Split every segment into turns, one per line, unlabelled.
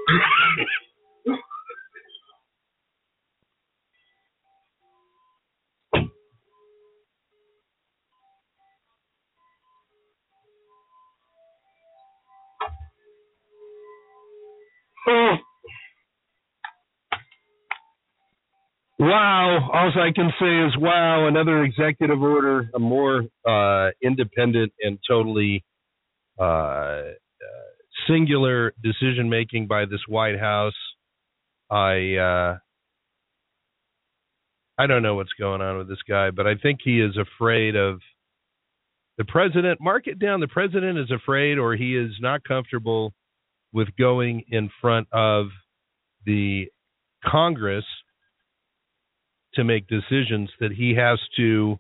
Wow. All I can say is wow. Another executive order, a more independent and totally singular decision making by this White House. I don't know what's going on with this guy, but I think he is afraid of the president. Mark it down. The president is afraid, or he is not comfortable with going in front of the Congress to make decisions, that he has to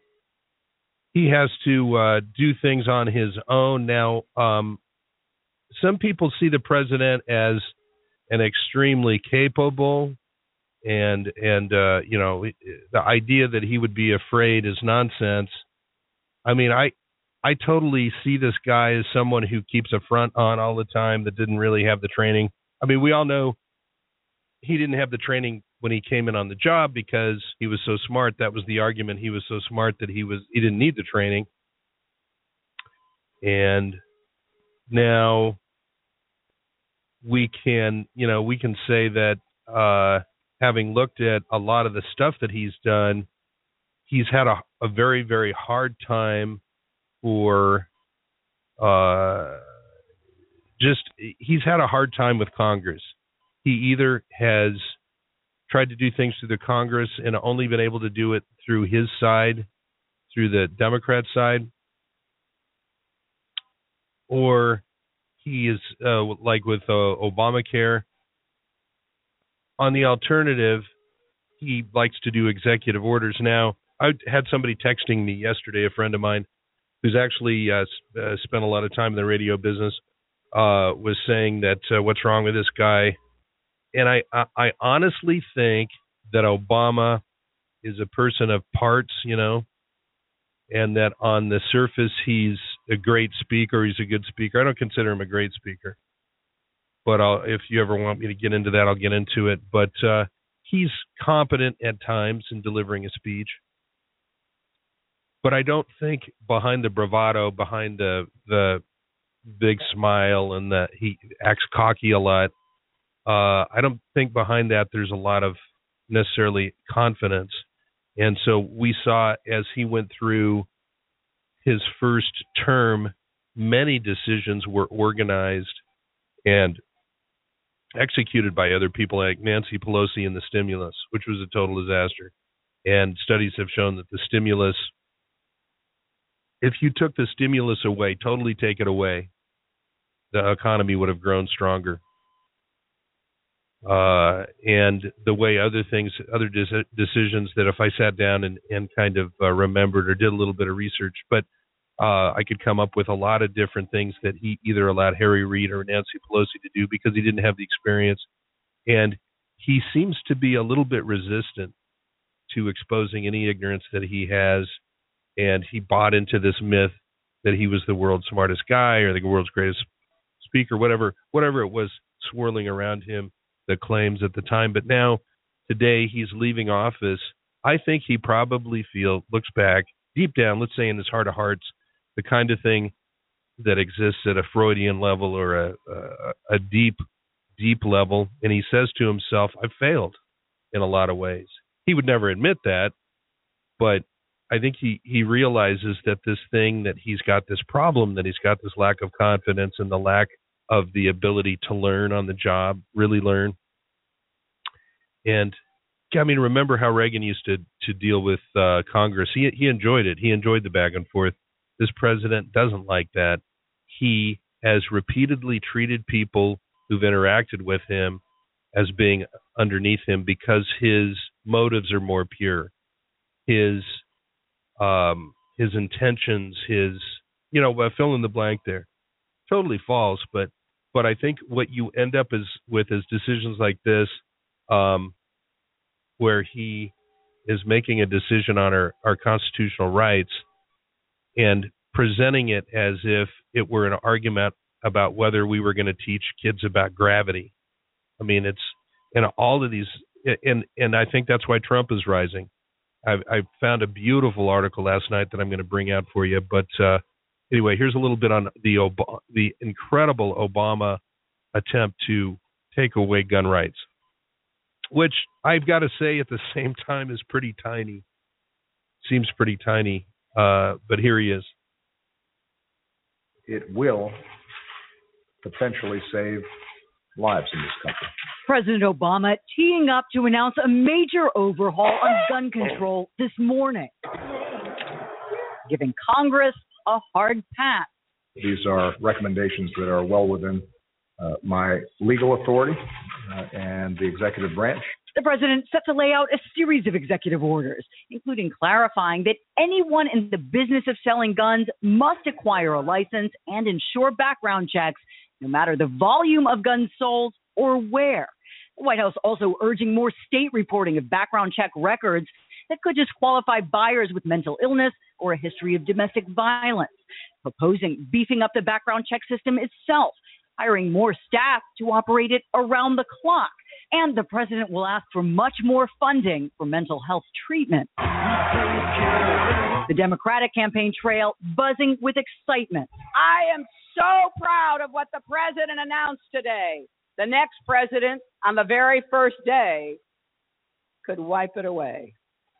do things on his own. Now, some people see the president as an extremely capable, and you know, the idea that he would be afraid is nonsense. I mean, I totally see this guy as someone who keeps a front on all the time, that didn't really have the training. I mean, we all know he didn't have the training when he came in on the job because he was so smart. That was the argument. He was so smart that he didn't need the training. And now we can say that having looked at a lot of the stuff that he's done, he's had a very, very hard time he's had a hard time with Congress. He either has tried to do things through the Congress and only been able to do it through his side, through the Democrat side, or he is like with Obamacare. On the alternative, he likes to do executive orders. Now, I had somebody texting me yesterday, a friend of mine, who's actually spent a lot of time in the radio business, was saying that what's wrong with this guy. And I honestly think that Obama is a person of parts, you know, and that on the surface he's a great speaker. He's a good speaker. I don't consider him a great speaker, but if you ever want me to get into that, I'll get into it. But he's competent at times in delivering a speech. But I don't think behind the bravado, behind the big smile, and that he acts cocky a lot, I don't think behind that there's a lot of necessarily confidence. And so we saw, as he went through his first term, many decisions were organized and executed by other people like Nancy Pelosi and the stimulus, which was a total disaster. And studies have shown that the stimulus, if you took the stimulus away, totally take it away, the economy would have grown stronger. And the way other decisions that if I sat down and kind of remembered or did a little bit of research, but I could come up with a lot of different things that he either allowed Harry Reid or Nancy Pelosi to do because he didn't have the experience. And he seems to be a little bit resistant to exposing any ignorance that he has. And he bought into this myth that he was the world's smartest guy or the world's greatest speaker, whatever it was swirling around him, the claims at the time. But now, today, he's leaving office. I think he probably looks back deep down, let's say in his heart of hearts, the kind of thing that exists at a Freudian level or a deep, deep level. And he says to himself, I've failed in a lot of ways. He would never admit that, but I think he realizes that this thing, that he's got this problem, that he's got this lack of confidence and the lack of the ability to learn on the job, really learn. And I mean, remember how Reagan used to deal with Congress. He enjoyed it. He enjoyed the back and forth. This president doesn't like that. He has repeatedly treated people who've interacted with him as being underneath him because his motives are more pure. His intentions, fill in the blank there, totally false. But I think what you end up with is decisions like this, where he is making a decision on our constitutional rights and presenting it as if it were an argument about whether we were going to teach kids about gravity. I mean, it's in all of these, and I think that's why Trump is rising. I found a beautiful article last night that I'm going to bring out for you. But anyway, here's a little bit on the incredible Obama attempt to take away gun rights, which I've got to say at the same time is pretty tiny. Seems pretty tiny, but here he is.
It will potentially save lives in this country.
President Obama teeing up to announce a major overhaul on gun control this morning, giving Congress a hard pass.
These are recommendations that are well within my legal authority and the executive branch.
The president set to lay out a series of executive orders, including clarifying that anyone in the business of selling guns must acquire a license and ensure background checks, no matter the volume of guns sold or where. The White House also urging more state reporting of background check records that could disqualify buyers with mental illness or a history of domestic violence. Proposing beefing up the background check system itself, hiring more staff to operate it around the clock. And the president will ask for much more funding for mental health treatment. The Democratic campaign trail buzzing with excitement.
I am so proud of what the president announced today. The next president, on the very first day, could wipe it away.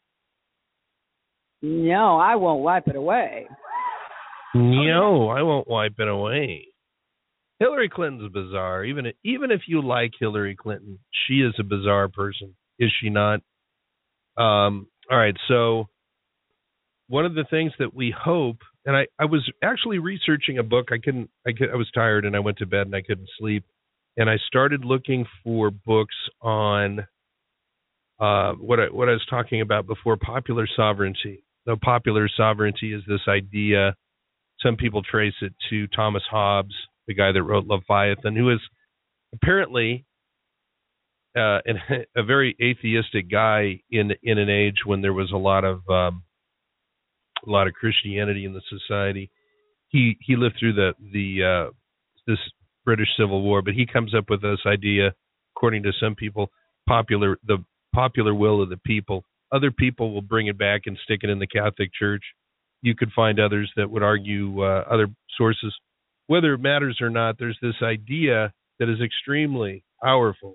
No, I won't wipe it away.
No, I won't wipe it away. Hillary Clinton's bizarre. Even if you like Hillary Clinton, she is a bizarre person, is she not? All right, so one of the things that we hope, and I was actually researching a book. I was tired and I went to bed and I couldn't sleep, and I started looking for books on what I was talking about before, popular sovereignty. So popular sovereignty is this idea. Some people trace it to Thomas Hobbes, the guy that wrote Leviathan, who is apparently a very atheistic guy in an age when there was a lot of Christianity in the society. He lived through this British Civil War, but he comes up with this idea, according to some people, the popular will of the people. Other people will bring it back and stick it in the Catholic Church. You could find others that would argue other sources. Whether it matters or not, there's this idea that is extremely powerful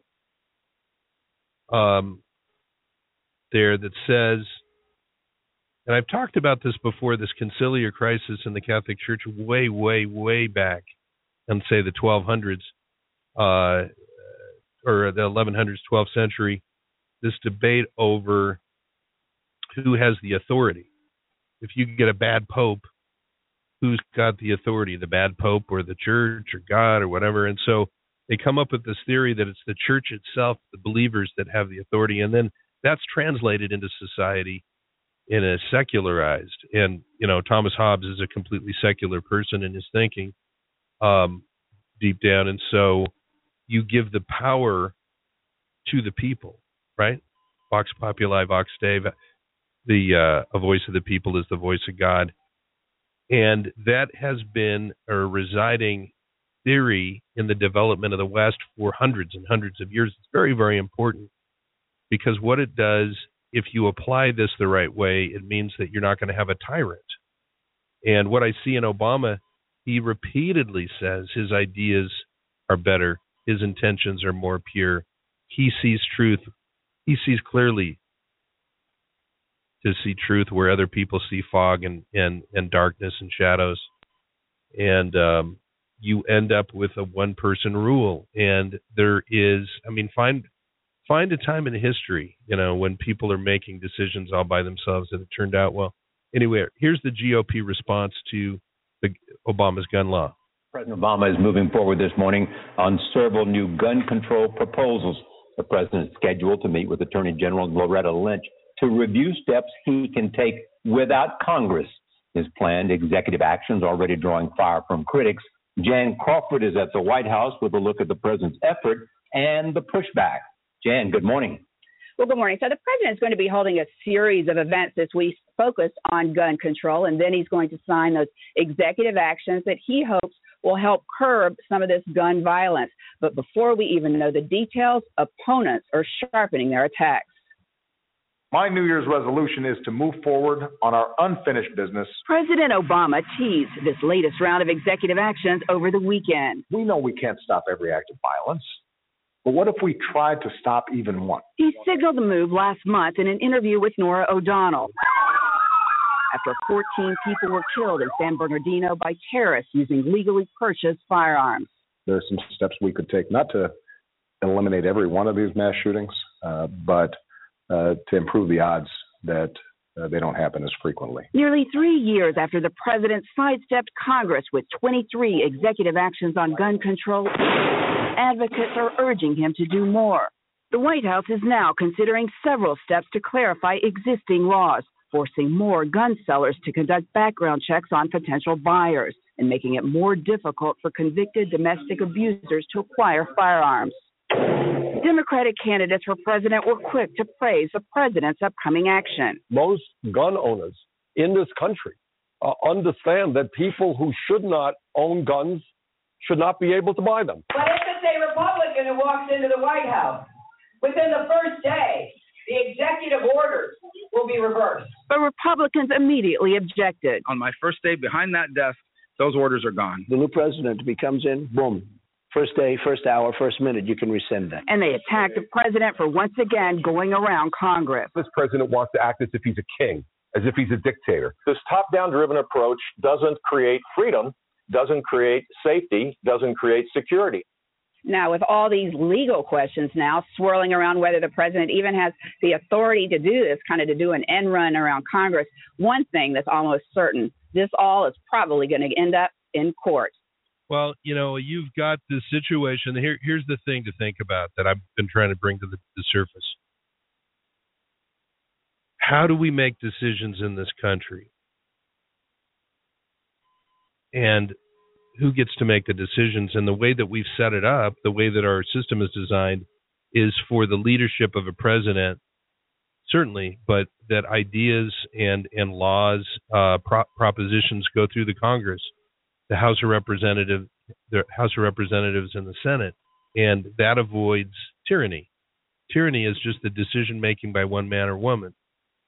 there that says, and I've talked about this before, this conciliar crisis in the Catholic Church way, way, way back in, say, the 1200s or the 1100s, 12th century, this debate over who has the authority. If you get a bad pope, who's got the authority, the bad pope or the church or God or whatever? And so they come up with this theory that it's the church itself, the believers, that have the authority. And then that's translated into society in a secularized. And, Thomas Hobbes is a completely secular person in his thinking deep down. And so you give the power to the people, right? Vox populi, vox Dei. A voice of the people is the voice of God. And that has been a residing theory in the development of the West for hundreds and hundreds of years. It's very, very important because what it does, if you apply this the right way, it means that you're not going to have a tyrant. And what I see in Obama, he repeatedly says his ideas are better. His intentions are more pure. He sees truth. He sees clearly to see truth where other people see fog and darkness and shadows. And you end up with a one-person rule. And there is, find a time in history, when people are making decisions all by themselves that it turned out well. Anyway, here's the GOP response to Obama's gun law.
President Obama is moving forward this morning on several new gun control proposals. The president is scheduled to meet with Attorney General Loretta Lynch to review steps he can take without Congress. His planned executive actions already drawing fire from critics. Jan Crawford is at the White House with a look at the president's effort and the pushback. Jan, good morning.
Well, good morning. So the president is going to be holding a series of events this week focused on gun control, and then he's going to sign those executive actions that he hopes will help curb some of this gun violence. But before we even know the details, opponents are sharpening their attacks.
My New Year's resolution is to move forward on our unfinished business.
President Obama teased this latest round of executive actions over the weekend.
We know we can't stop every act of violence, but what if we tried to stop even one?
He signaled the move last month in an interview with Norah O'Donnell, after 14 people were killed in San Bernardino by terrorists using legally purchased firearms.
There are some steps we could take, not to eliminate every one of these mass shootings, but to improve the odds that they don't happen as frequently.
Nearly 3 years after the president sidestepped Congress with 23 executive actions on gun control, advocates are urging him to do more. The White House is now considering several steps to clarify existing laws, forcing more gun sellers to conduct background checks on potential buyers and making it more difficult for convicted domestic abusers to acquire firearms. Democratic candidates for president were quick to praise the president's upcoming action.
Most gun owners in this country understand that people who should not own guns should not be able to buy them.
But if it's a Republican who walks into the White House, within the first day, the executive orders will be reversed. But Republicans immediately objected.
On my first day behind that desk, those orders are gone.
The new president comes in, boom. First day, first hour, first minute, you can rescind that.
And they attacked the president for once again going around Congress.
This president wants to act as if he's a king, as if he's a dictator. This top-down driven approach doesn't create freedom, doesn't create safety, doesn't create security.
Now, with all these legal questions now swirling around whether the president even has the authority to do this, kind of to do an end run around Congress, one thing that's almost certain, this all is probably going to end up in court.
Well, you've got this situation. Here's the thing to think about that I've been trying to bring to the surface. How do we make decisions in this country? And who gets to make the decisions? And the way that we've set it up, the way that our system is designed, is for the leadership of a president, certainly, but that ideas and laws, propositions go through the Congress, the House of Representatives, and the Senate, and that avoids tyranny. Tyranny is just the decision making by one man or woman.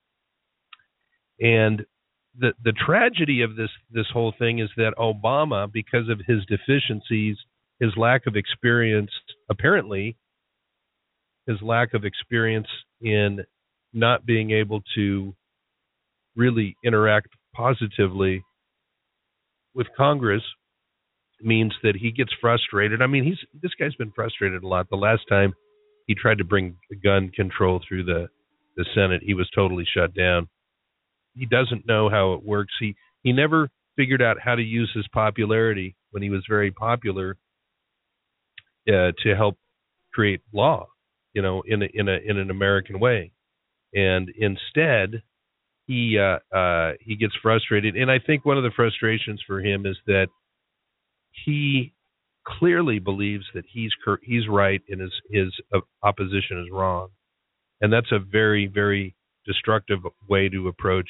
And the tragedy of this whole thing is that Obama, because of his deficiencies, his lack of experience, apparently his lack of experience in not being able to really interact positively with Congress, means that he gets frustrated. I mean, this guy's been frustrated a lot. The last time he tried to bring gun control through the Senate, he was totally shut down. He doesn't know how it works. He never figured out how to use his popularity when he was very popular to help create law, in an American way. And instead, he gets frustrated. And I think one of the frustrations for him is that he clearly believes that he's right and his opposition is wrong. And that's a very, very destructive way to approach,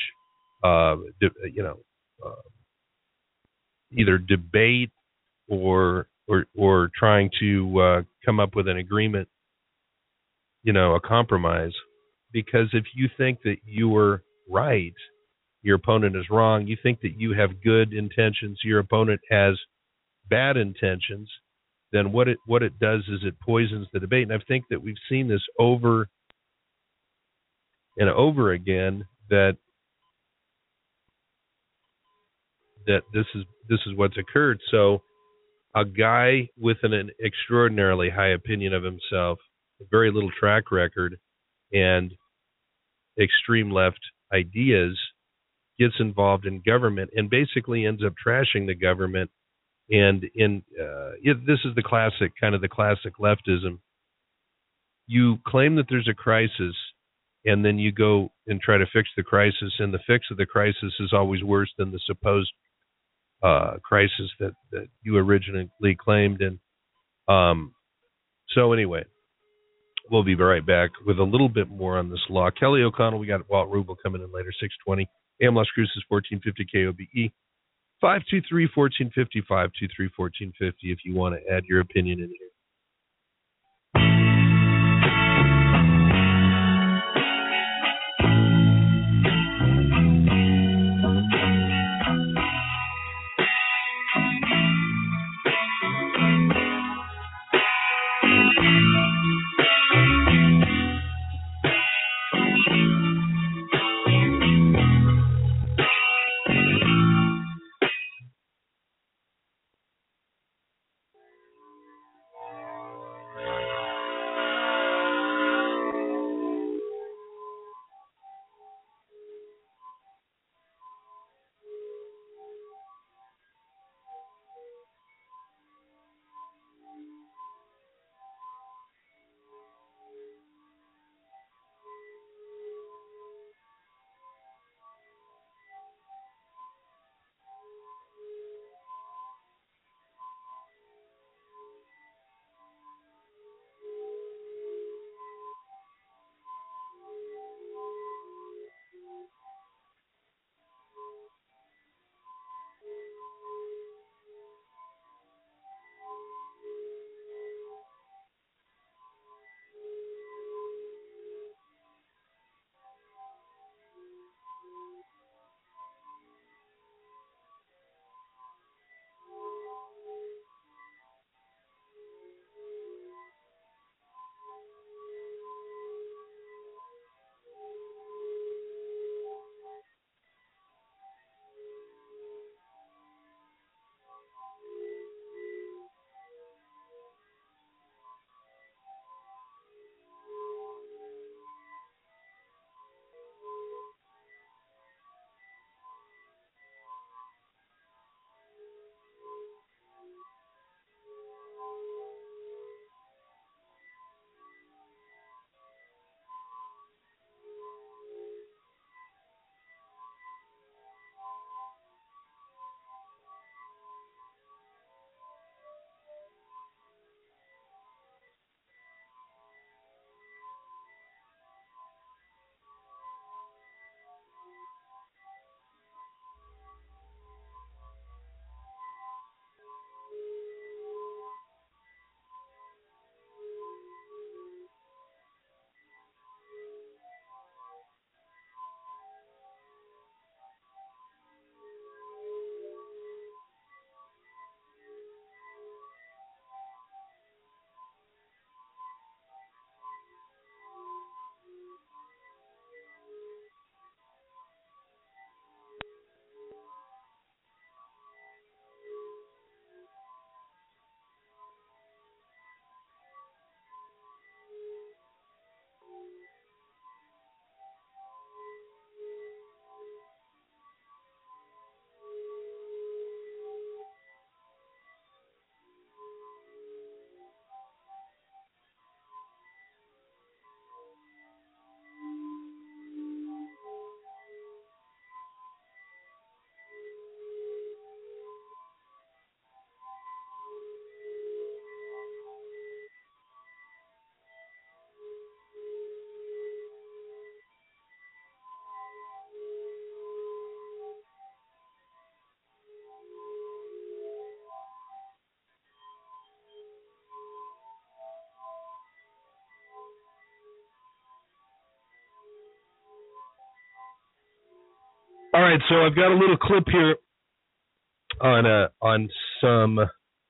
either debate or trying to come up with an agreement, a compromise. Because if you think that you are right, your opponent is wrong. You think that you have good intentions, your opponent has bad intentions, then what it does is it poisons the debate. And I think that we've seen this over and over again, that this is what's occurred. So a guy with an extraordinarily high opinion of himself, very little track record, and extreme left ideas gets involved in government and basically ends up trashing the government. And this is the classic leftism. You claim that there's a crisis, and then you go and try to fix the crisis, and the fix of the crisis is always worse than the supposed crisis that you originally claimed. And so anyway, we'll be right back with a little bit more on this law. Kelly O'Connell, we got Walt Rubel coming in later, 620. AM Las Cruces, 1450 KOBE. 523-1450, 523-1450 if you want to add your opinion in here. All right, so I've got a little clip here on some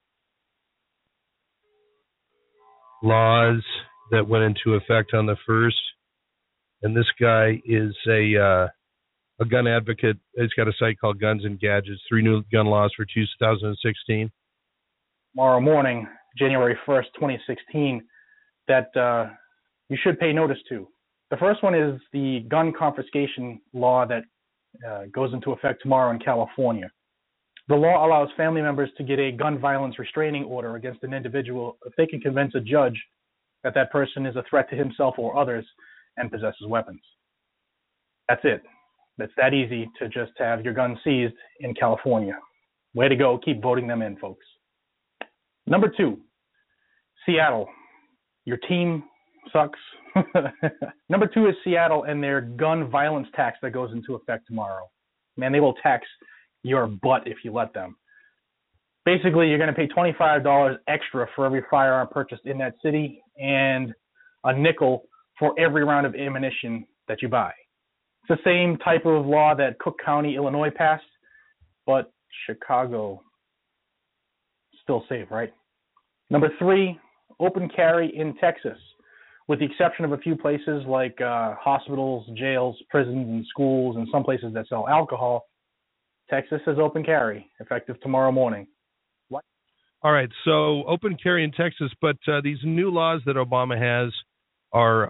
laws that went into effect on the 1st, and this guy is a gun advocate. He's got a site called Guns and Gadgets, 3 new gun laws for 2016.
Tomorrow morning, January 1st, 2016, that you should pay notice to. The first one is the gun confiscation law that goes into effect tomorrow in California. The law allows family members to get a gun violence restraining order against an individual if they can convince a judge that that person is a threat to himself or others and possesses weapons. That's it. It's that easy to just have your gun seized in California. Way to go. Keep voting them in, folks. Number 2, Seattle. Your team sucks. Number 2 is Seattle and their gun violence tax that goes into effect tomorrow. Man, they will tax your butt if you let them. Basically, you're going to pay $25 extra for every firearm purchased in that city and a nickel for every round of ammunition that you buy. It's the same type of law that Cook County, Illinois passed, but Chicago still safe, right? Number 3, open carry in Texas. With the exception of a few places like hospitals, jails, prisons, and schools, and some places that sell alcohol, Texas has open carry, effective tomorrow morning. What?
All right, so open carry in Texas, but these new laws that Obama has are,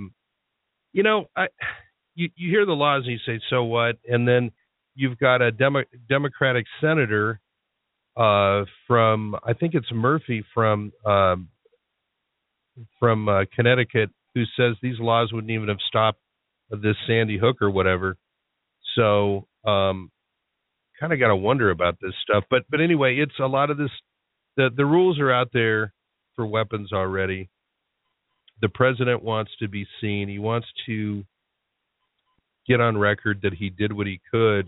you hear the laws and you say, so what? And then you've got a Democratic senator from, I think it's Murphy from Connecticut, who says these laws wouldn't even have stopped this Sandy Hook or whatever. So kind of got to wonder about this stuff. But anyway, it's a lot of this. The rules are out there for weapons already. The president wants to be seen. He wants to get on record that he did what he could.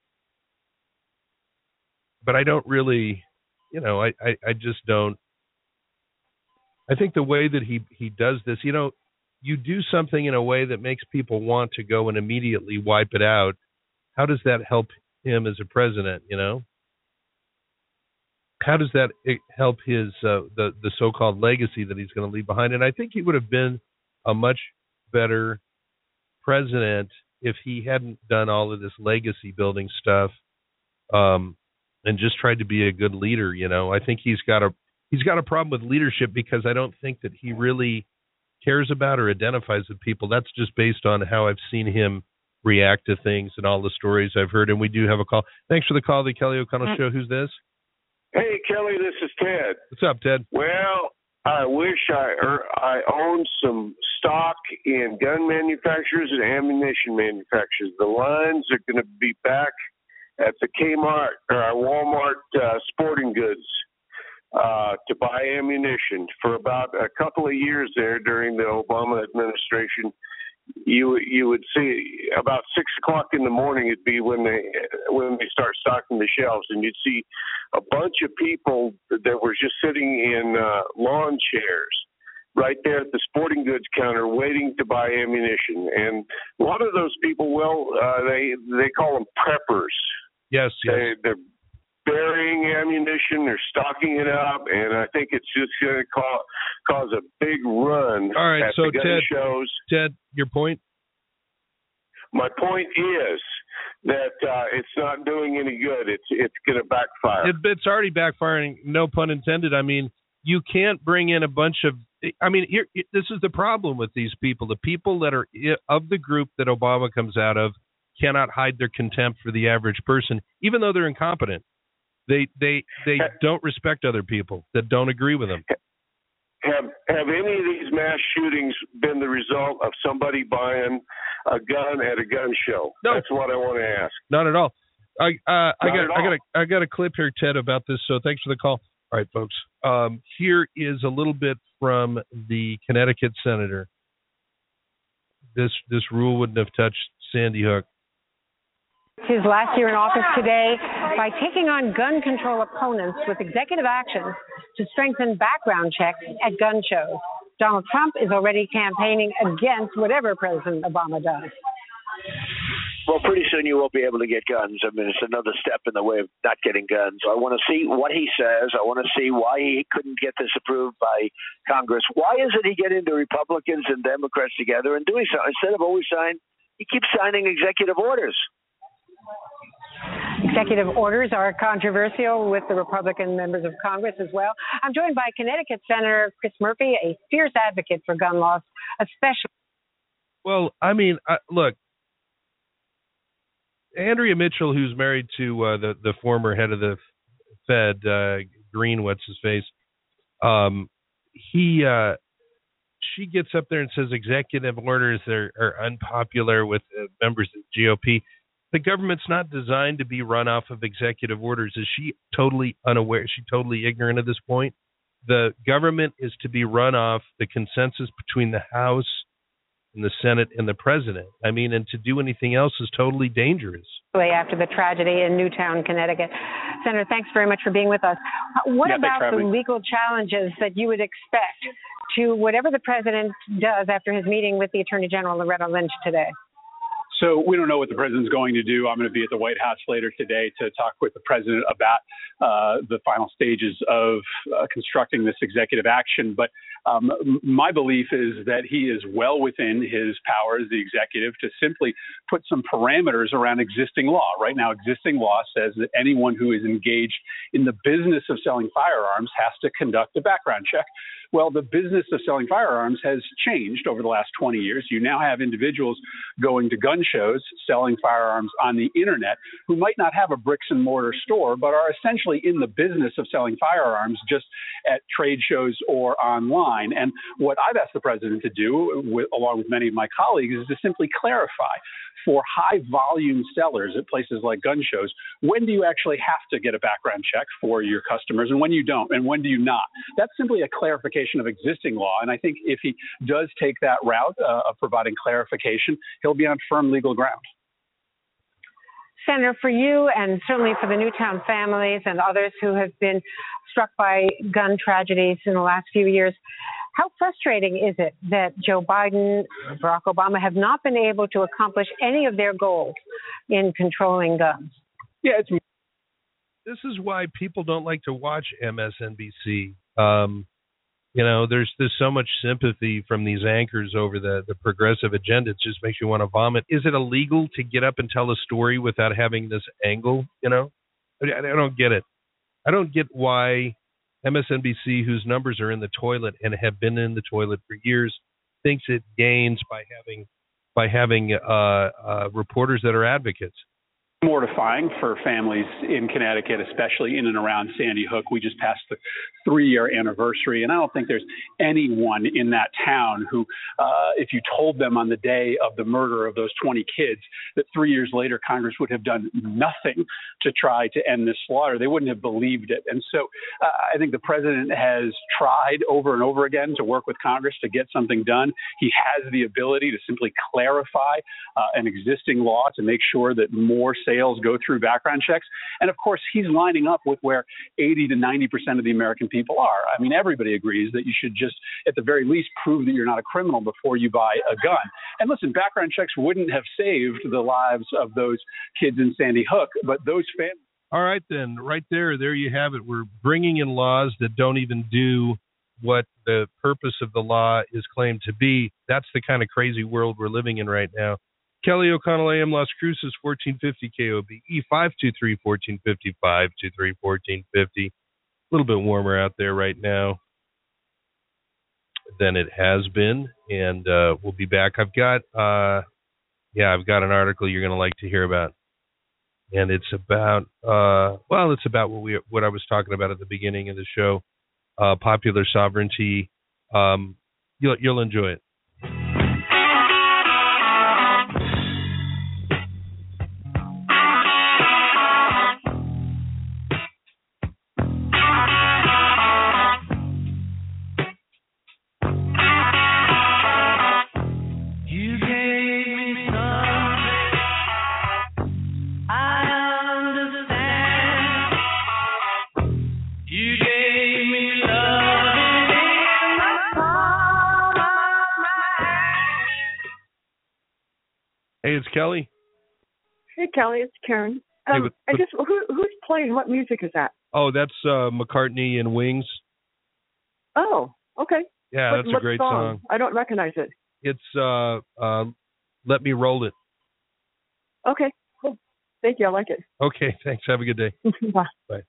But I don't really, I just don't. I think the way that he does this, you do something in a way that makes people want to go and immediately wipe it out. How does that help him as a president, How does that help his the so-called legacy that he's going to leave behind? And I think he would have been a much better president if he hadn't done all of this legacy building stuff and just tried to be a good leader, I think he's got a problem with leadership because I don't think that he really cares about or identifies with people. That's just based on how I've seen him react to things and all the stories I've heard. And we do have a call. Thanks for the call, the Kelly O'Connell Show. Who's this?
Hey, Kelly, this is Ted.
What's up, Ted?
Well, I wish I owned some stock in gun manufacturers and ammunition manufacturers. The lines are going to be back at the Kmart or Walmart sporting goods to buy ammunition. For about a couple of years there during the Obama administration, you would see about 6 o'clock in the morning. It'd be when they start stocking the shelves, and you'd see a bunch of people that were just sitting in lawn chairs right there at the sporting goods counter waiting to buy ammunition. And a lot of those people, they call them preppers.
Yes.
They're burying ammunition, they're stocking it up, and I think it's just going to cause a big run.
All right,
at
so
the gun shows.
Ted, your point?
My point is that it's not doing any good. It's going to backfire.
It's already backfiring, no pun intended. I mean, you can't bring in a bunch of – I mean, this is the problem with these people. The people that are of the group that Obama comes out of cannot hide their contempt for the average person, even though they're incompetent. They don't respect other people that don't agree with them.
Have any of these mass shootings been the result of somebody buying a gun at a gun show?
No.
That's what I want to ask.
Not at all. I got a clip here, Ted, about this. So thanks for the call. All right, folks. Here is a little bit from the Connecticut senator. This rule wouldn't have touched Sandy Hook.
His last year in office today by taking on gun control opponents with executive actions to strengthen background checks at gun shows. Donald Trump is already campaigning against whatever President Obama does.
Well, pretty soon you won't be able to get guns. I mean, it's another step in the way of not getting guns. I want to see what he says. I want to see why he couldn't get this approved by Congress. Why isn't he getting the Republicans and Democrats together and doing something? Instead of always he keeps signing executive orders.
Executive orders are controversial with the Republican members of Congress as well. I'm joined by Connecticut Senator Chris Murphy, a fierce advocate for gun laws, especially.
Well, I mean, look, Andrea Mitchell, who's married to the former head of the Fed, Green, what's his face, she gets up there and says executive orders are unpopular with members of the GOP. The government's not designed to be run off of executive orders. Is she totally unaware? Is she totally ignorant at this point? The government is to be run off the consensus between the House, and the Senate and the president. I mean, and to do anything else is totally dangerous.
After the tragedy in Newtown, Connecticut. Senator, thanks very much for being with us. What about the legal challenges that you would expect to whatever the president does after his meeting with the Attorney General, Loretta Lynch, today?
So we don't know what the president's going to do. I'm going to be at the White House later today to talk with the president about the final stages of constructing this executive action. But my belief is that he is well within his powers, the executive, to simply put some parameters around existing law. Right now, existing law says that anyone who is engaged in the business of selling firearms has to conduct a background check. Well, the business of selling firearms has changed over the last 20 years. You now have individuals going to gun shows, selling firearms on the internet, who might not have a bricks and mortar store, but are essentially in the business of selling firearms just at trade shows or online. And what I've asked the president to do, along with many of my colleagues, is to simply clarify for high volume sellers at places like gun shows, when do you actually have to get a background check for your customers and when you don't, and when do you not? That's simply a clarification of existing law. And I think if he does take that route of providing clarification, he'll be on firm legal ground.
Senator, for you and certainly for the Newtown families and others who have been struck by gun tragedies in the last few years, how frustrating is it that Joe Biden, Barack Obama have not been able to accomplish any of their goals in controlling guns?
Yeah, this is why people don't like to watch MSNBC. You know, there's so much sympathy from these anchors over the progressive agenda. It just makes you want to vomit. Is it illegal to get up and tell a story without having this angle? You know, I don't get it. I don't get why MSNBC, whose numbers are in the toilet and have been in the toilet for years, thinks it gains by having reporters that are advocates.
Mortifying for families in Connecticut, especially in and around Sandy Hook. We just passed the 3-year anniversary, and I don't think there's anyone in that town who, if you told them on the day of the murder of those 20 kids that 3 years later Congress would have done nothing to try to end this slaughter, they wouldn't have believed it. And so I think the president has tried over and over again to work with Congress to get something done. He has the ability to simply clarify an existing law to make sure that more sales go through background checks. And of course, he's lining up with where 80 to 90% of the American people are. I mean, everybody agrees that you should just, at the very least, prove that you're not a criminal before you buy a gun. And listen, background checks wouldn't have saved the lives of those kids in Sandy Hook, but those families.
All right, then, right there you have it. We're bringing in laws that don't even do what the purpose of the law is claimed to be. That's the kind of crazy world we're living in right now. Kelly O'Connell, AM Las Cruces, 1450 KOBE, 523-1450, 523-1450. A little bit warmer out there right now than it has been, and we'll be back. I've got an article you're going to like to hear about, and it's about what I was talking about at the beginning of the show, popular sovereignty. You'll enjoy it. Hey, it's Kelly.
Hey, Kelly, it's Karen. Who's playing? What music is that?
Oh, that's McCartney and Wings.
Oh, okay.
Yeah, that's a great song.
I don't recognize it.
It's Let Me Roll It.
Okay, cool. Thank you. I like it.
Okay, thanks. Have a good day.
Bye.
Bye.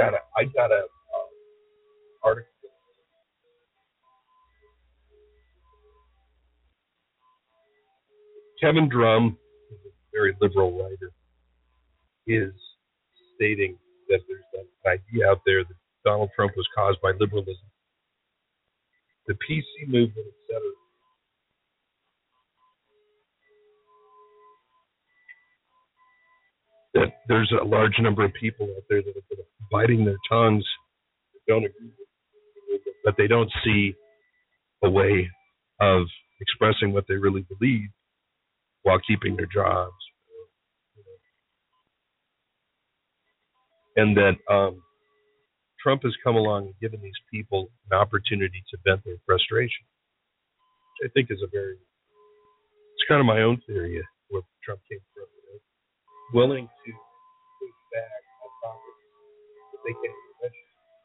I got a article. Kevin Drum, a very liberal writer, is stating that there's an idea out there that Donald Trump was caused by liberalism, the PC movement, etc. That there's a large number of people out there that have been biting their tongues, don't agree with it, but they don't see a way of expressing what they really believe while keeping their jobs. And that Trump has come along and given these people an opportunity to vent their frustration, which I think is it's kind of my own theory of where Trump came from. Willing to push back on topics that they can't mention.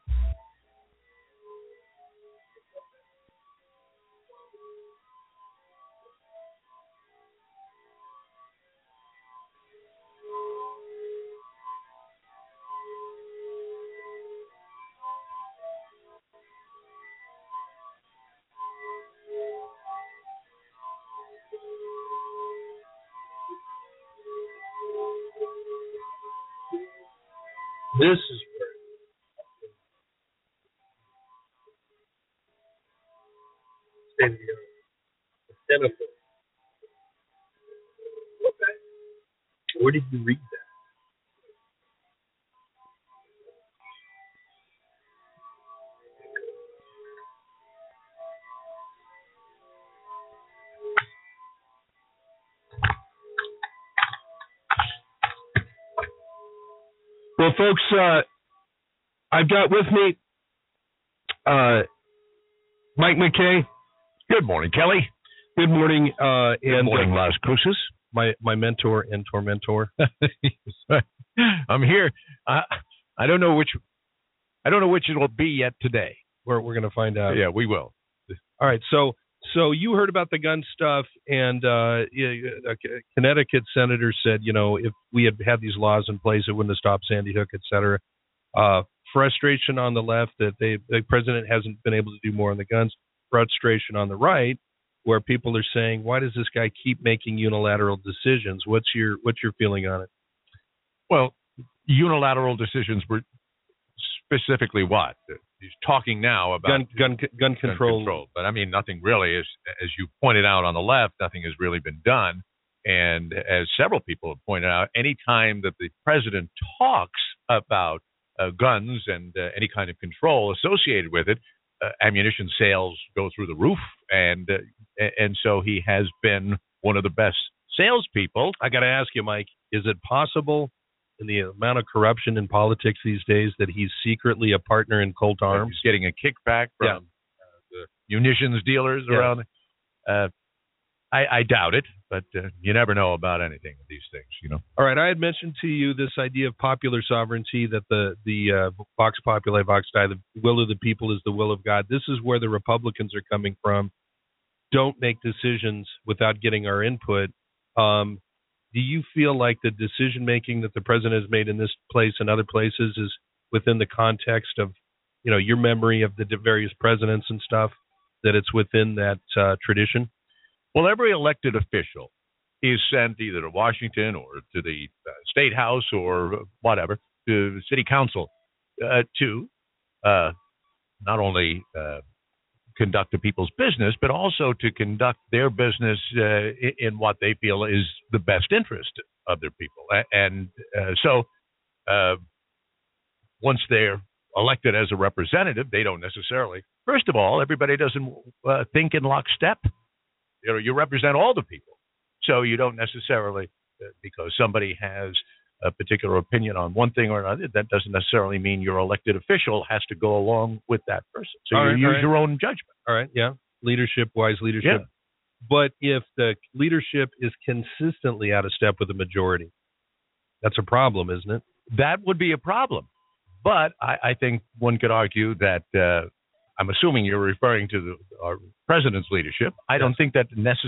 This is where state of the art. Jennifer. Okay. Where did you read that? Well, folks, I've got with me Mike McKay.
Good morning, Kelly.
Good morning.
Good morning, Las Cruces.
My mentor and tormentor.
I'm here. I don't know which it'll be yet today.
We're going to find out.
Yeah, we will.
All right. So you heard about the gun stuff, and a Connecticut senator said, if we had these laws in place, it wouldn't have stopped Sandy Hook, et cetera. Frustration on the left that the president hasn't been able to do more on the guns. Frustration on the right, where people are saying, why does this guy keep making unilateral decisions? What's your feeling on it?
Well, unilateral decisions were specifically what? He's talking now about
gun control.
But I mean, nothing really is, as you pointed out on the left, nothing has really been done. And as several people have pointed out, any time that the president talks about guns and any kind of control associated with it, ammunition sales go through the roof, and so he has been one of the best salespeople.
I got to ask you, Mike, is it possible, in the amount of corruption in politics these days, that he's secretly a partner in Colt Arms?
He's getting a kickback from the munitions dealers around. I doubt it, but you never know about anything with these things,
All right, I had mentioned to you this idea of popular sovereignty, that the Vox Populi, Vox Dei, the will of the people is the will of God. This is where the Republicans are coming from. Don't make decisions without getting our input. Do you feel like the decision-making that the president has made in this place and other places is within the context of, your memory of the various presidents and stuff, that it's within that tradition?
Well, every elected official is sent either to Washington or to the state house or whatever, to the city council, to not only conduct the people's business, but also to conduct their business in what they feel is the best interest of their people. And so once they're elected as a representative, they don't necessarily, first of all, everybody doesn't think in lockstep. You represent all the people. So you don't necessarily, because somebody has a particular opinion on one thing or another, that doesn't necessarily mean your elected official has to go along with that person. So you use your own judgment.
All right, yeah. Wise leadership.
Yeah.
But if the leadership is consistently out of step with the majority, that's a problem, isn't it?
That would be a problem. But I think one could argue that, I'm assuming you're referring to our president's leadership. I don't think that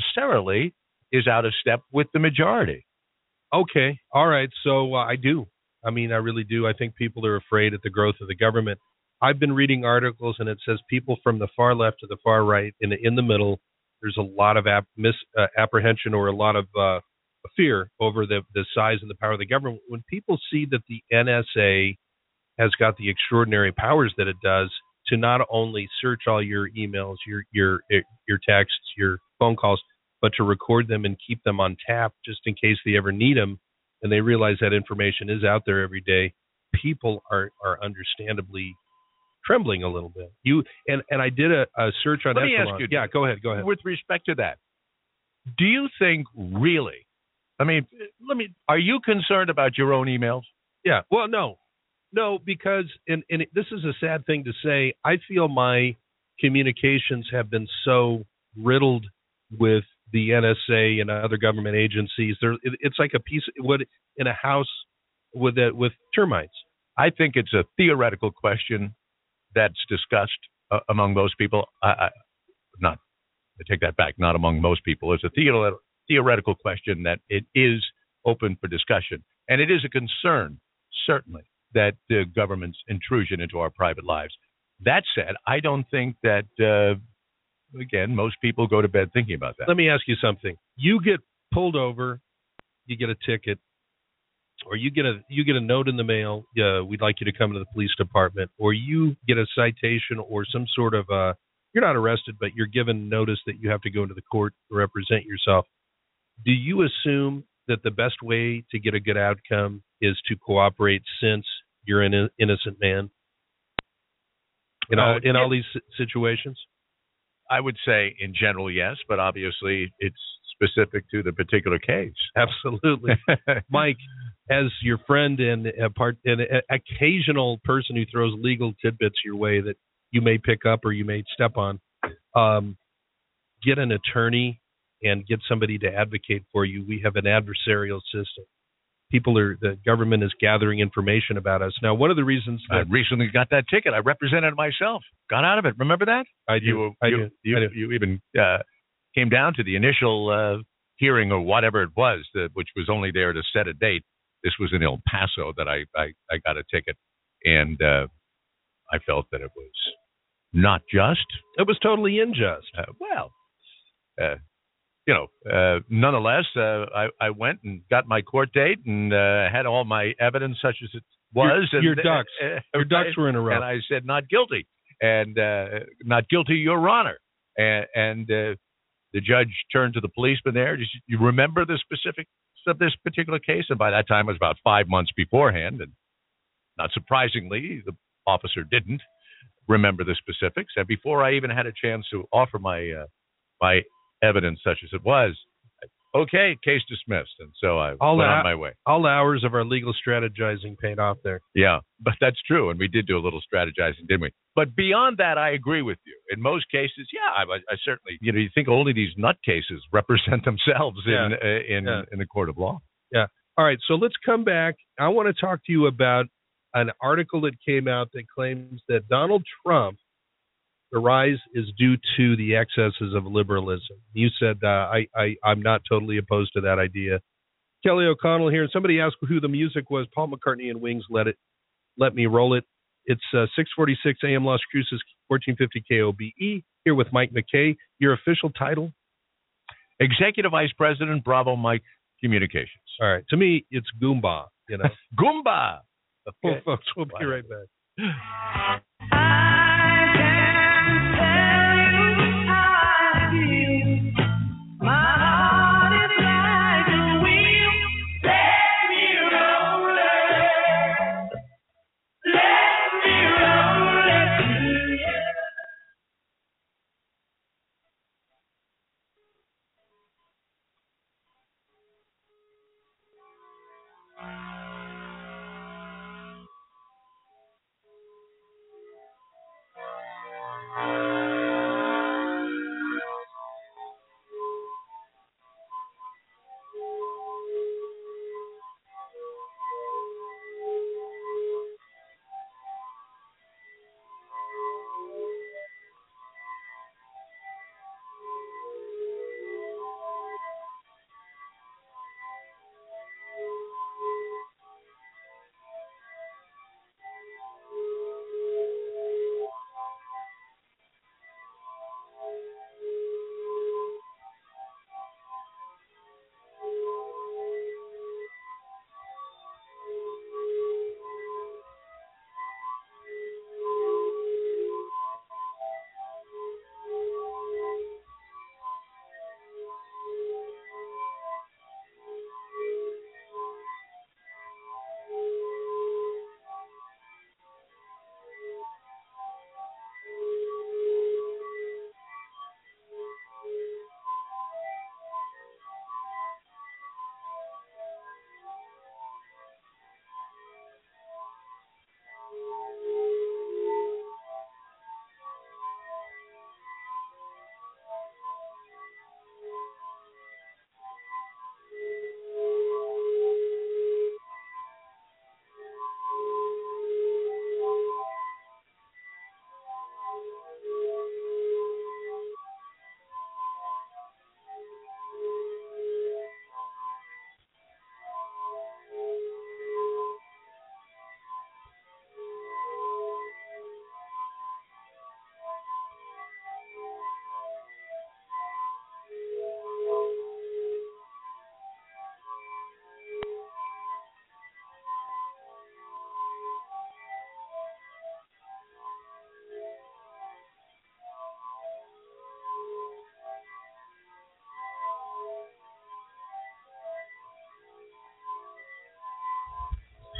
necessarily is out of step with the majority.
Okay. All right. So I do. I mean, I really do. I think people are afraid at the growth of the government. I've been reading articles, and it says people from the far left to the far right, in the middle, there's a lot of apprehension or a lot of fear over the size and the power of the government. When people see that the NSA has got the extraordinary powers that it does to not only search all your emails, your texts, your phone calls, but to record them and keep them on tap just in case they ever need them, and they realize that information is out there every day, people are understandably trembling a little bit. And I did a search on Echelon.
Let me ask you.
Yeah, go ahead.
With respect to that, do you think really? I mean, are you concerned about your own emails?
Yeah. Well, no, because and this is a sad thing to say. I feel my communications have been so riddled with the NSA and other government agencies. It's like a piece of wood in a house with termites.
I think it's a theoretical question that's discussed among most people. I take that back. Not among most people. It's a theoretical question that it is open for discussion, and it is a concern, certainly, that the government's intrusion into our private lives. That said, I don't think that, again, most people go to bed thinking about that.
Let me ask you something. You get pulled over, you get a ticket, or you get a note in the mail, we'd like you to come to the police department, or you get a citation or some sort of, you're not arrested, but you're given notice that you have to go into the court to represent yourself. Do you assume that the best way to get a good outcome is to cooperate since you're an innocent man in all these situations?
I would say in general, yes, but obviously it's specific to the particular case.
Absolutely. Mike, as your friend and an occasional person who throws legal tidbits your way that you may pick up or you may step on, get an attorney and get somebody to advocate for you. We have an adversarial system. The government is gathering information about us. Now, one of the reasons
I recently got that ticket, I represented myself, got out of it. Remember that?
I do.
You even came down to the initial hearing or whatever it was, which was only there to set a date. This was in El Paso that I got a ticket, and I felt that it was not just.
It was totally unjust.
Nonetheless, I went and got my court date and had all my evidence such as it was.
Your ducks were in a row.
And I said, not guilty. And not guilty, Your Honor. And the judge turned to the policeman there. You remember the specifics of this particular case? And by that time, it was about 5 months beforehand. And not surprisingly, the officer didn't remember the specifics. And before I even had a chance to offer my evidence such as it was, okay, case dismissed. And so I went on my way.
All hours of our legal strategizing paid off there.
Yeah, but that's true. And we did do a little strategizing, didn't we? But beyond that, I agree with you. In most cases, I certainly, you think only these nutcases represent themselves in the court of law.
Yeah. All right. So let's come back. I want to talk to you about an article that came out that claims that Donald Trump, the rise is due to the excesses of liberalism. You said I'm not totally opposed to that idea. Kelly O'Connell here. And somebody asked who the music was. Paul McCartney and Wings, Let Me Roll It. It's 646 AM Las Cruces, 1450 KOBE. Here with Mike McKay. Your official title?
Executive Vice President, Bravo Mike Communications.
All right. To me, it's Goomba.
Goomba.
Okay. Well, folks, we'll be right back.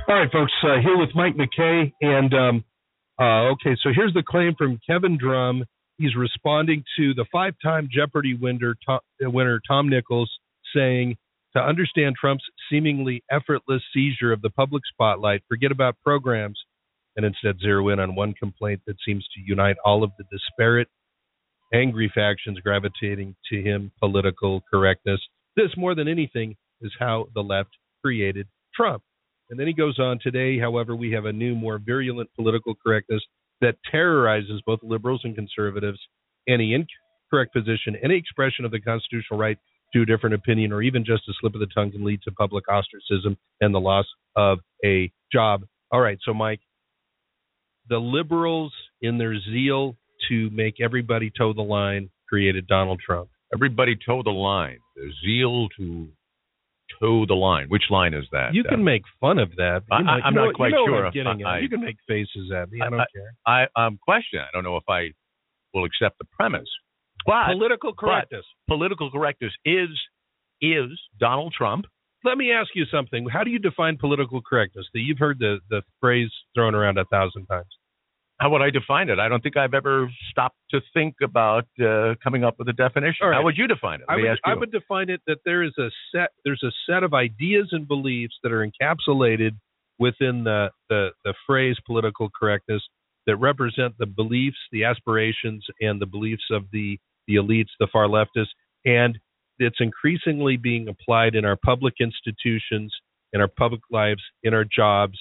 All right, folks, here with Mike McKay. And, okay, so here's the claim from Kevin Drum. He's responding to the 5-time Jeopardy winner Tom Nichols, saying, to understand Trump's seemingly effortless seizure of the public spotlight, forget about programs and instead zero in on one complaint that seems to unite all of the disparate, angry factions gravitating to him: political correctness. This, more than anything, is how the left created Trump. And then he goes on, today, however, we have a new, more virulent political correctness that terrorizes both liberals and conservatives. Any incorrect position, any expression of the constitutional right to a different opinion, or even just a slip of the tongue can lead to public ostracism and the loss of a job. All right, so Mike, the liberals, in their zeal to make everybody toe the line, created Donald Trump.
Everybody toe the line. The zeal to toe the line. Which line is that?
You can make fun of that.
I'm not quite sure.
You can make faces at me. I don't care.
I'm questioning. I don't know if I will accept the premise. But
political correctness.
Political correctness is Donald Trump.
Let me ask you something. How do you define political correctness? You've heard the phrase thrown around 1,000 times.
How would I define it? I don't think I've ever stopped to think about coming up with a definition.
Right.
How would you define it?
I would define it that there's a set of ideas and beliefs that are encapsulated within the phrase political correctness that represent the beliefs, the aspirations, and the beliefs of the elites, the far leftists, and it's increasingly being applied in our public institutions, in our public lives, in our jobs,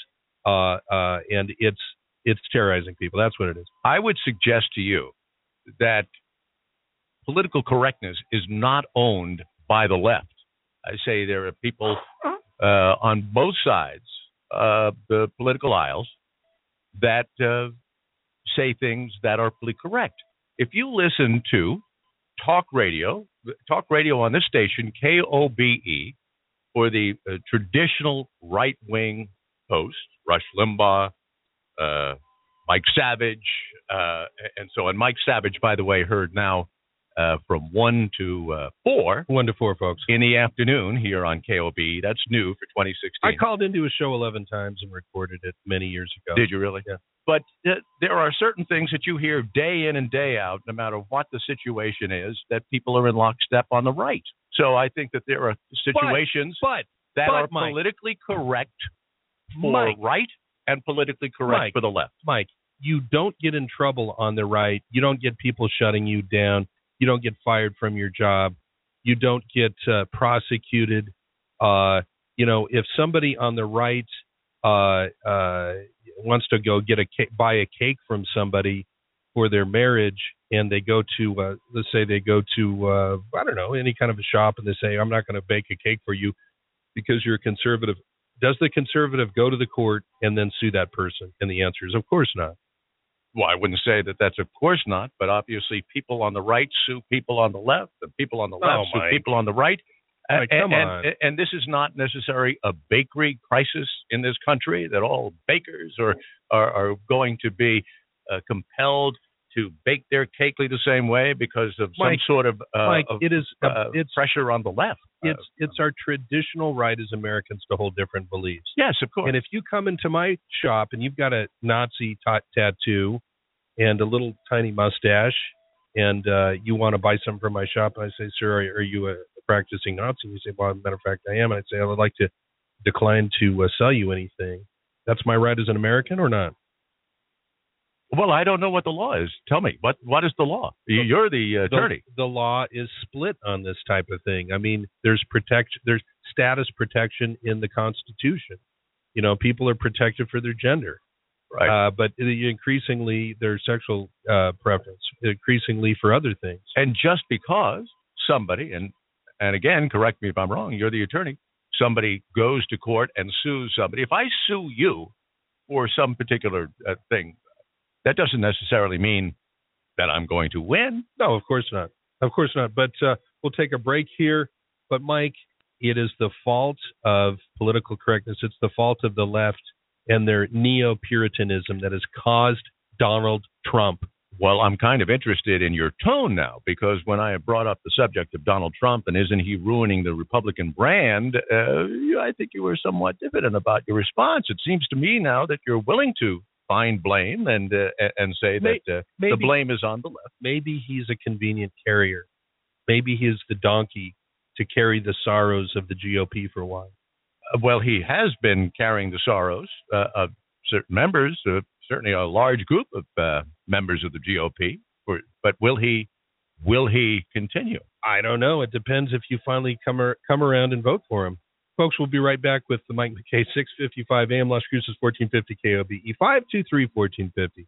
and it's terrorizing people. That's what it is.
I would suggest to you that political correctness is not owned by the left. I say there are people on both sides of the political aisles that say things that are politically correct. If you listen to talk radio on this station, KOBE, or the traditional right-wing host, Rush Limbaugh, Mike Savage, and so on. Mike Savage, by the way, heard now from 1 to 4.
1 to 4, folks.
In the afternoon here on KOB. That's new for 2016.
I called into a show 11 times and recorded it many years ago.
Did you really?
Yeah.
But there are certain things that you hear day in and day out, no matter what the situation is, that people are in lockstep on the right. So I think that there are situations that are
Mike,
politically correct for right and politically correct for the left.
Mike, you don't get in trouble on the right. You don't get people shutting you down. You don't get fired from your job. You don't get prosecuted. If somebody on the right wants to go buy a cake from somebody for their marriage, and they go to, let's say they go to, I don't know, any kind of a shop, and they say, I'm not going to bake a cake for you because you're a conservative. Does the conservative go to the court and then sue that person? And the answer is, of course not.
Well, I wouldn't say that that's of course not, but obviously people on the right sue people on the left, and people on the left sue people on the right.
Come on.
And this is not necessarily a bakery crisis in this country, that all bakers are going to be compelled to bake their cake the same way because of some sort of it's pressure on the left.
It's our traditional right as Americans to hold different beliefs.
Yes, of course.
And if you come into my shop and you've got a Nazi tattoo and a little tiny mustache, and you want to buy something from my shop, and I say, sir, are you a practicing Nazi? And you say, well, as a matter of fact, I am. And I say, I would like to decline to sell you anything. That's my right as an American or not?
Well, I don't know what the law is. Tell me, what is the law? You're the attorney.
The law is split on this type of thing. I mean, there's status protection in the Constitution. People are protected for their gender.
Right.
But increasingly their sexual preference, increasingly for other things.
And just because somebody, and again, correct me if I'm wrong, you're the attorney, somebody goes to court and sues somebody. If I sue you for some particular thing, that doesn't necessarily mean that I'm going to win.
No, of course not. Of course not. But we'll take a break here. But, Mike, it is the fault of political correctness. It's the fault of the left and their neo-Puritanism that has caused Donald Trump
Well, I'm kind of interested in your tone now, because when I brought up the subject of Donald Trump and isn't he ruining the Republican brand, I think you were somewhat diffident about your response. It seems to me now that you're willing to find blame and say that the blame is on the left.
Maybe he's a convenient carrier. Maybe he's the donkey to carry the sorrows of the GOP for a while.
Well, he has been carrying the sorrows of certain members, certainly a large group of members of the GOP. But will he continue?
I don't know. It depends if you finally come around and vote for him. Folks, we'll be right back with the Mike McKay, 655 AM, Las Cruces, 1450 KOBE, 523-1450.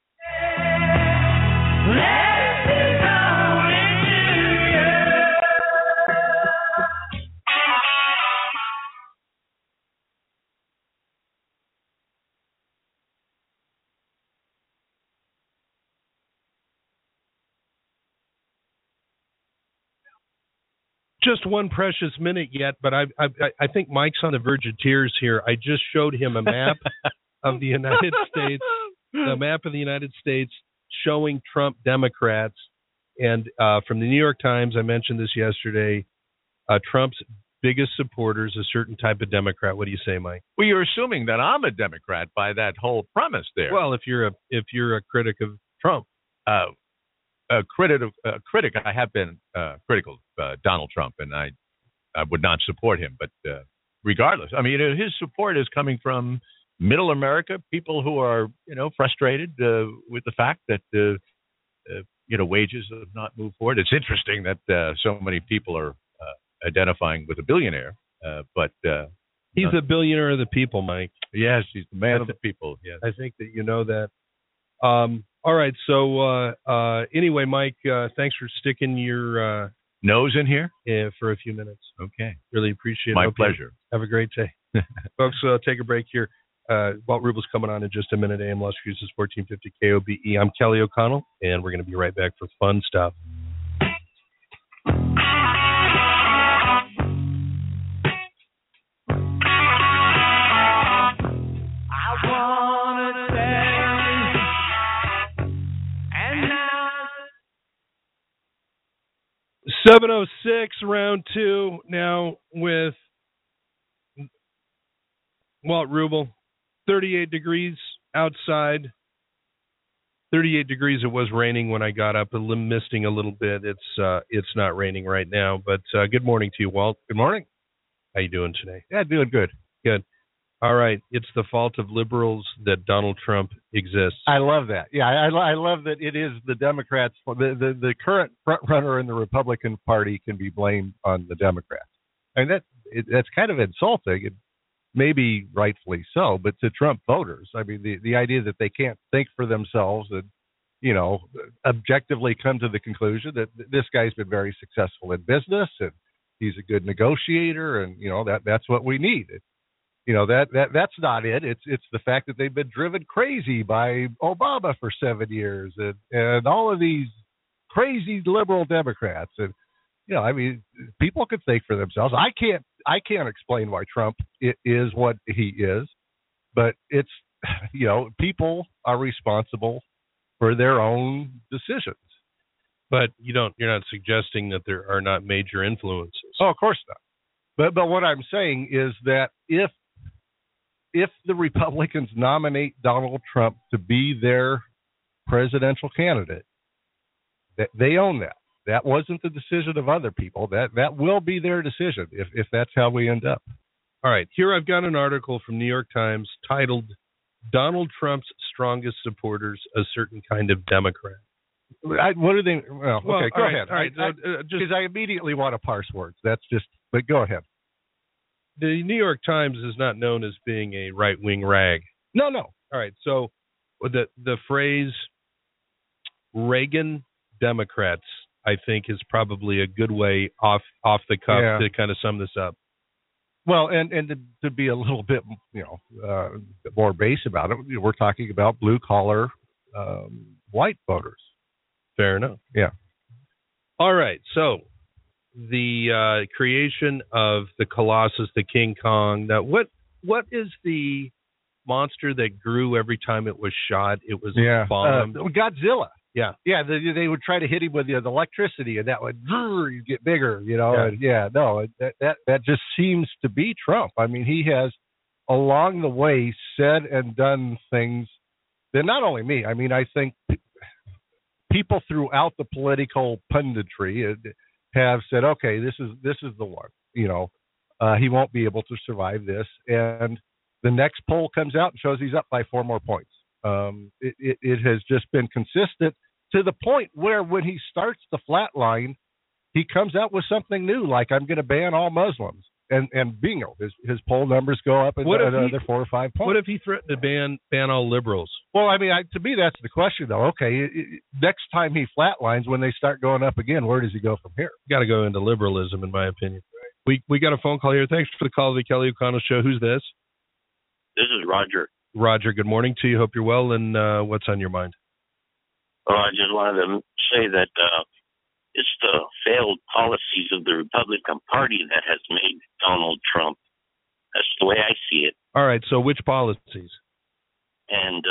Just one precious minute yet, but I think Mike's on the verge of tears here. I just showed him a map of the United States, the map of the United States showing Trump Democrats, and from the New York Times, I mentioned this yesterday, Trump's biggest supporters, a certain type of Democrat. What do you say, Mike?
Well, you're assuming that I'm a Democrat by that whole premise there.
Well, if you're a critic of Trump.
A critic. I have been critical of Donald Trump, and I would not support him. But regardless, I mean, his support is coming from middle America, people who are, frustrated with the fact that wages have not moved forward. It's interesting that so many people are identifying with a billionaire, but
he's a billionaire of the people, Mike.
Yes, he's the man of the people. Yes,
I think that you know that. All right. So anyway, Mike, thanks for sticking your
nose in here
for a few minutes.
Okay.
Really appreciate it.
My pleasure.
Have a great day. Folks, take a break here. Walt Rubel's coming on in just a minute. AM Las Cruces, 1450 KOBE. I'm Kelly O'Connell, and we're going to be right back for fun stuff.
I wanna tell you. And now
7:06, round two, now with Walt Rubel. 38 degrees outside. 38 degrees. It was raining when I got up, misting a little bit. It's not raining right now. But good morning to you, Walt. Good morning. How you doing today?
Yeah, doing good.
Good. All right. It's the fault of liberals that Donald Trump exists.
I love that. Yeah, I love that it is the Democrats. The current front runner in the Republican Party can be blamed on the Democrats. And that's kind of insulting, and maybe rightfully so, but to Trump voters. I mean, the idea that they can't think for themselves and, objectively come to the conclusion that this guy's been very successful in business and he's a good negotiator, and, that's what we need. That's not it. It's the fact that they've been driven crazy by Obama for 7 years and all of these crazy liberal Democrats. And, people can think for themselves. I can't explain why Trump is what he is, but it's, people are responsible for their own decisions.
But you're not suggesting that there are not major influences.
Oh, of course not. But what I'm saying is that if the Republicans nominate Donald Trump to be their presidential candidate, that they own that. That wasn't the decision of other people. That will be their decision if that's how we end up.
All right. Here I've got an article from New York Times titled "Donald Trump's Strongest Supporters: A Certain Kind of Democrat."
What do they? Well, okay, go ahead.
All right.
Because I immediately want to parse words. But go ahead.
The New York Times is not known as being a right-wing rag.
No.
All right. So the phrase Reagan Democrats, I think, is probably a good way off the cuff to kind of sum this up.
Well, and to be a little bit, more base about it, we're talking about blue-collar white voters.
Fair enough.
Yeah.
All right. So the creation of the Colossus, the King Kong. Now, what is the monster that grew every time it was shot? It was bombed.
Godzilla.
Yeah.
Yeah, they would try to hit him with the electricity, and that would get bigger, you know.
Yeah.
And that just seems to be Trump. I mean, he has along the way said and done things that not only me. I mean, I think people throughout the political punditry have said, okay, this is the one. You know, he won't be able to survive this, and the next poll comes out and shows he's up by 4 more points. It has just been consistent to the point where when he starts the flat line, he comes out with something new, like I'm going to ban all Muslims, and bingo, his poll numbers go up another 4 or 5 points.
What if he threatened to ban all liberals?
Well, I mean, to me, that's the question, though. Okay, next time he flatlines, when they start going up again, where does he go from here?
Got to go into liberalism, in my opinion. We got a phone call here. Thanks for the call to the Kelly O'Connell Show. Who's this?
This is Roger.
Roger, good morning to you. Hope you're well, and what's on your mind?
Well, I just wanted to say that it's the failed policies of the Republican Party that has made Donald Trump. That's the way I see it.
All right, so which policies?
And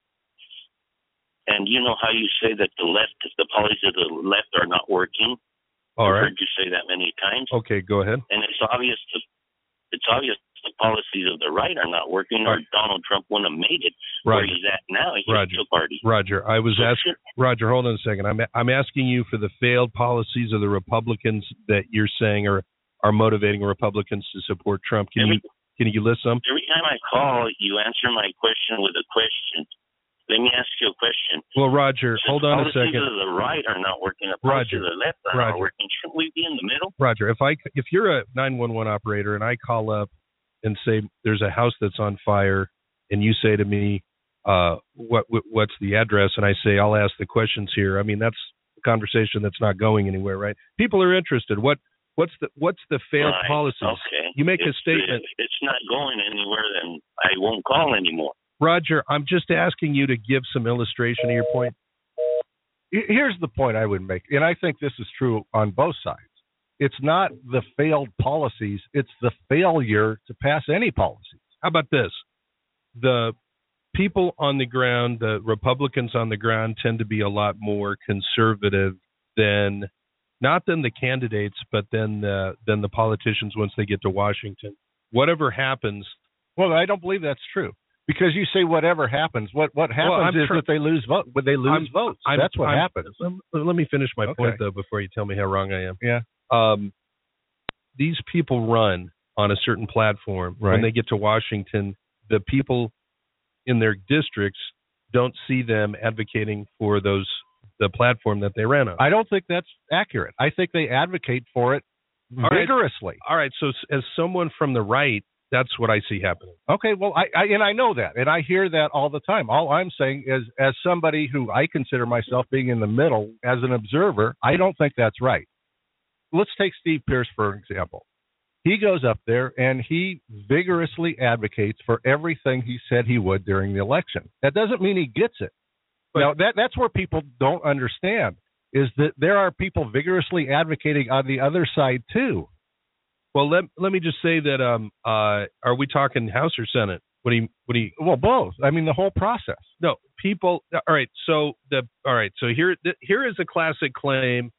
you know how you say that the policies of the left are not working?
All right.
I've heard you say that many times.
Okay, go ahead.
And it's obvious the policies of the right are not working, or Donald Trump wouldn't have made it where he's at now. He's the party.
Roger, I was asking. Roger, hold on a second. I'm asking you for the failed policies of the Republicans that you're saying are motivating Republicans to support Trump. Can you list some?
Every time I call, you answer my question with a question. Let me ask you a question.
Well, Roger, hold on a second.
The policies of the right are not working. The policies of the left are not working. Shouldn't we be in the middle?
Roger, if you're a 911 operator and I call up and say there's a house that's on fire, and you say to me, what's the address? And I say, I'll ask the questions here. I mean, that's a conversation that's not going anywhere, right? People are interested. What's the failed policies?
Okay.
You make a statement.
If it's not going anywhere, then I won't call anymore.
Roger, I'm just asking you to give some illustration of your point.
Here's the point I would make, and I think this is true on both sides. It's not the failed policies, it's the failure to pass any policies.
How about this? The people on the ground, the Republicans on the ground, tend to be a lot more conservative than the candidates, but than the politicians once they get to Washington. Whatever happens.
Well, I don't believe that's true. Because you say whatever happens, what happens is that they lose votes. When they lose votes, that's what happens.
Let me finish my point though before you tell me how wrong I am.
Yeah.
These people run on a certain platform.
Right.
When they get to Washington, the people in their districts don't see them advocating for the platform that they ran on.
I don't think that's accurate. I think they advocate for it vigorously.
All right. So as someone from the right, that's what I see happening.
Okay, well, I know that, and I hear that all the time. All I'm saying is, as somebody who I consider myself being in the middle, as an observer, I don't think that's right. Let's take Steve Pearce, for example. He goes up there, and he vigorously advocates for everything he said he would during the election. That doesn't mean he gets it. Now, that's where people don't understand, is that there are people vigorously advocating on the other side, too.
Well, let me just say that are we talking House or Senate? What do you?
Well, both. I mean, the whole process.
No, people. All right. So here is a classic claim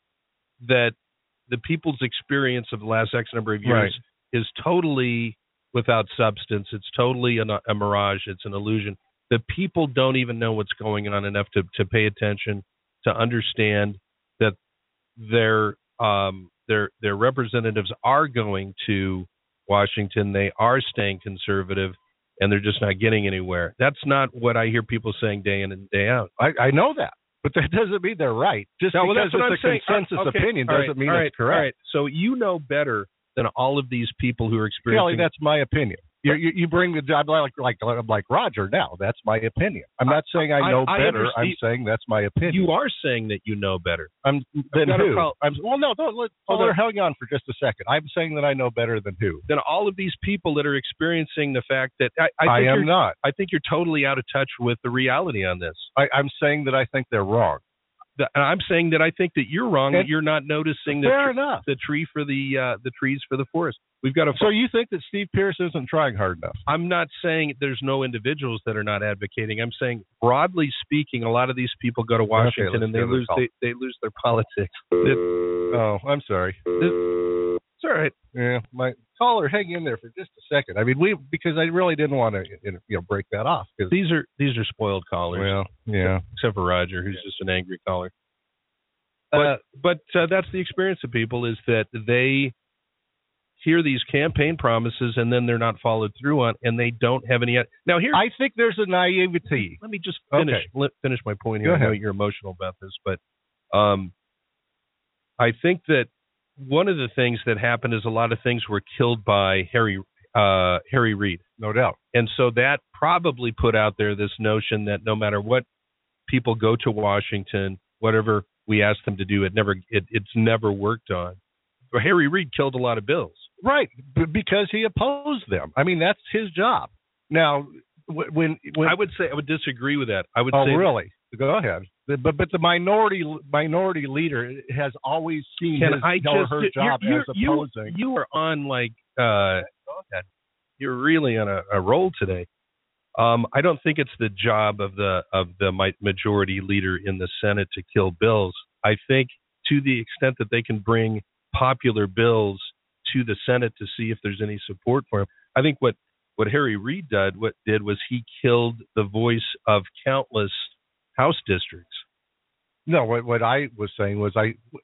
that the people's experience of the last X number of years is totally without substance. It's totally a mirage. It's an illusion. The people don't even know what's going on enough to pay attention, to understand that their representatives are going to Washington. They are staying conservative, and they're just not getting anywhere. That's not what I hear people saying day in and day out.
I know that, but that doesn't mean they're right. Just because it's a consensus opinion doesn't mean it's correct.
All right. So you know better than all of these people who are experiencing.
Kelly, that's my opinion. You bring the job like Roger now. That's my opinion. I'm not saying I know better. I'm saying that's my opinion.
You are saying that you know better.
Than who? Hang on for just a second. I'm saying that I know better than who?
Than all of these people that are experiencing the fact that
I am not.
I think you're totally out of touch with the reality on this.
I'm saying that I think they're wrong.
And I'm saying that I think that you're wrong. That you're not noticing the trees for the forest. We've got to.
So you think that Steve Pearce isn't trying hard enough?
I'm not saying there's no individuals that are not advocating. I'm saying, broadly speaking, a lot of these people go to Washington and they lose their politics.
Oh, I'm sorry.
It's all right.
Yeah, my caller, hang in there for just a second. I mean, because I really didn't want to break that off.
These are spoiled callers.
Well, yeah.
Except for Roger, who's just an angry caller. But that's the experience of people, is that they hear these campaign promises and then they're not followed through on, and they don't have any. Now here,
I think there's a naivety.
Let me just finish my point here. I know you're emotional about this, but I think that one of the things that happened is a lot of things were killed by Harry Reid,
no doubt,
and so that probably put out there this notion that no matter what people go to Washington, whatever we ask them to do, it's never worked on. But Harry Reid killed a lot of bills.
Right, because he opposed them. I mean, that's his job. Now, when
I would disagree with that. I would say.
Oh, really? Go ahead. But the minority leader has always seen her job as opposing.
You are on you're really on a roll today. I don't think it's the job of the majority leader in the Senate to kill bills. I think to the extent that they can bring popular bills to the Senate to see if there's any support for him. I think what Harry Reid did was he killed the voice of countless House districts.
No, what I was saying was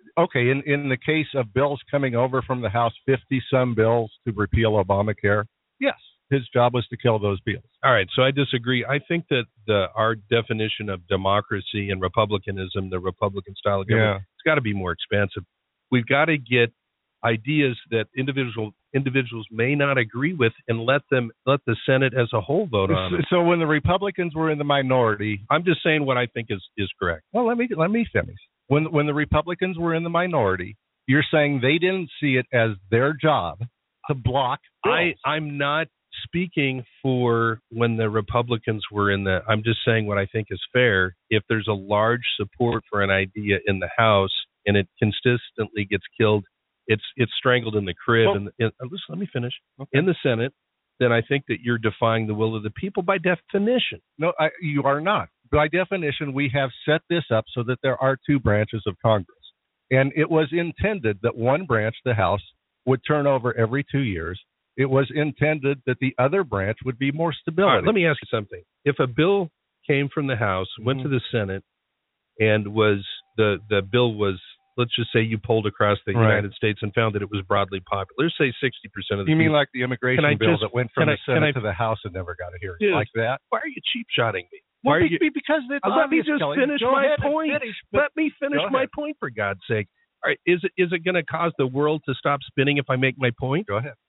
in the case of bills coming over from the House, 50-some bills to repeal Obamacare, yes, his job was to kill those bills.
All right, so I disagree. I think that our definition of democracy and republicanism, the Republican style of government, it's got to be more expansive. We've got to get ideas that individuals may not agree with and let the Senate as a whole vote on it.
So when the Republicans were in the minority,
I'm just saying what I think is correct.
Well, let me finish. When the Republicans were in the minority, you're saying they didn't see it as their job to block bills.
I'm not speaking for when the Republicans were I'm just saying what I think is fair. If there's a large support for an idea in the House and it consistently gets killed, it's strangled in the crib. Let me finish. Okay. In the Senate, then I think that you're defying the will of the people by definition.
No, you are not. By definition, we have set this up so that there are two branches of Congress. And it was intended that one branch, the House, would turn over every 2 years. It was intended that the other branch would be more stability.
All right, let me ask you something. If a bill came from the House, went to the Senate, and was the bill was, let's just say you polled across the United States and found that it was broadly popular. Let's say 60% of the
You mean like the immigration bill that went from the Senate to the House and never got a hearing? Like that?
Why are you cheap-shotting me?
Well, because it's
let me just
Kelly.
finish my point. Let me finish my point, for God's sake. All right, is it going to cause the world to stop spinning if I make my point?
Go ahead.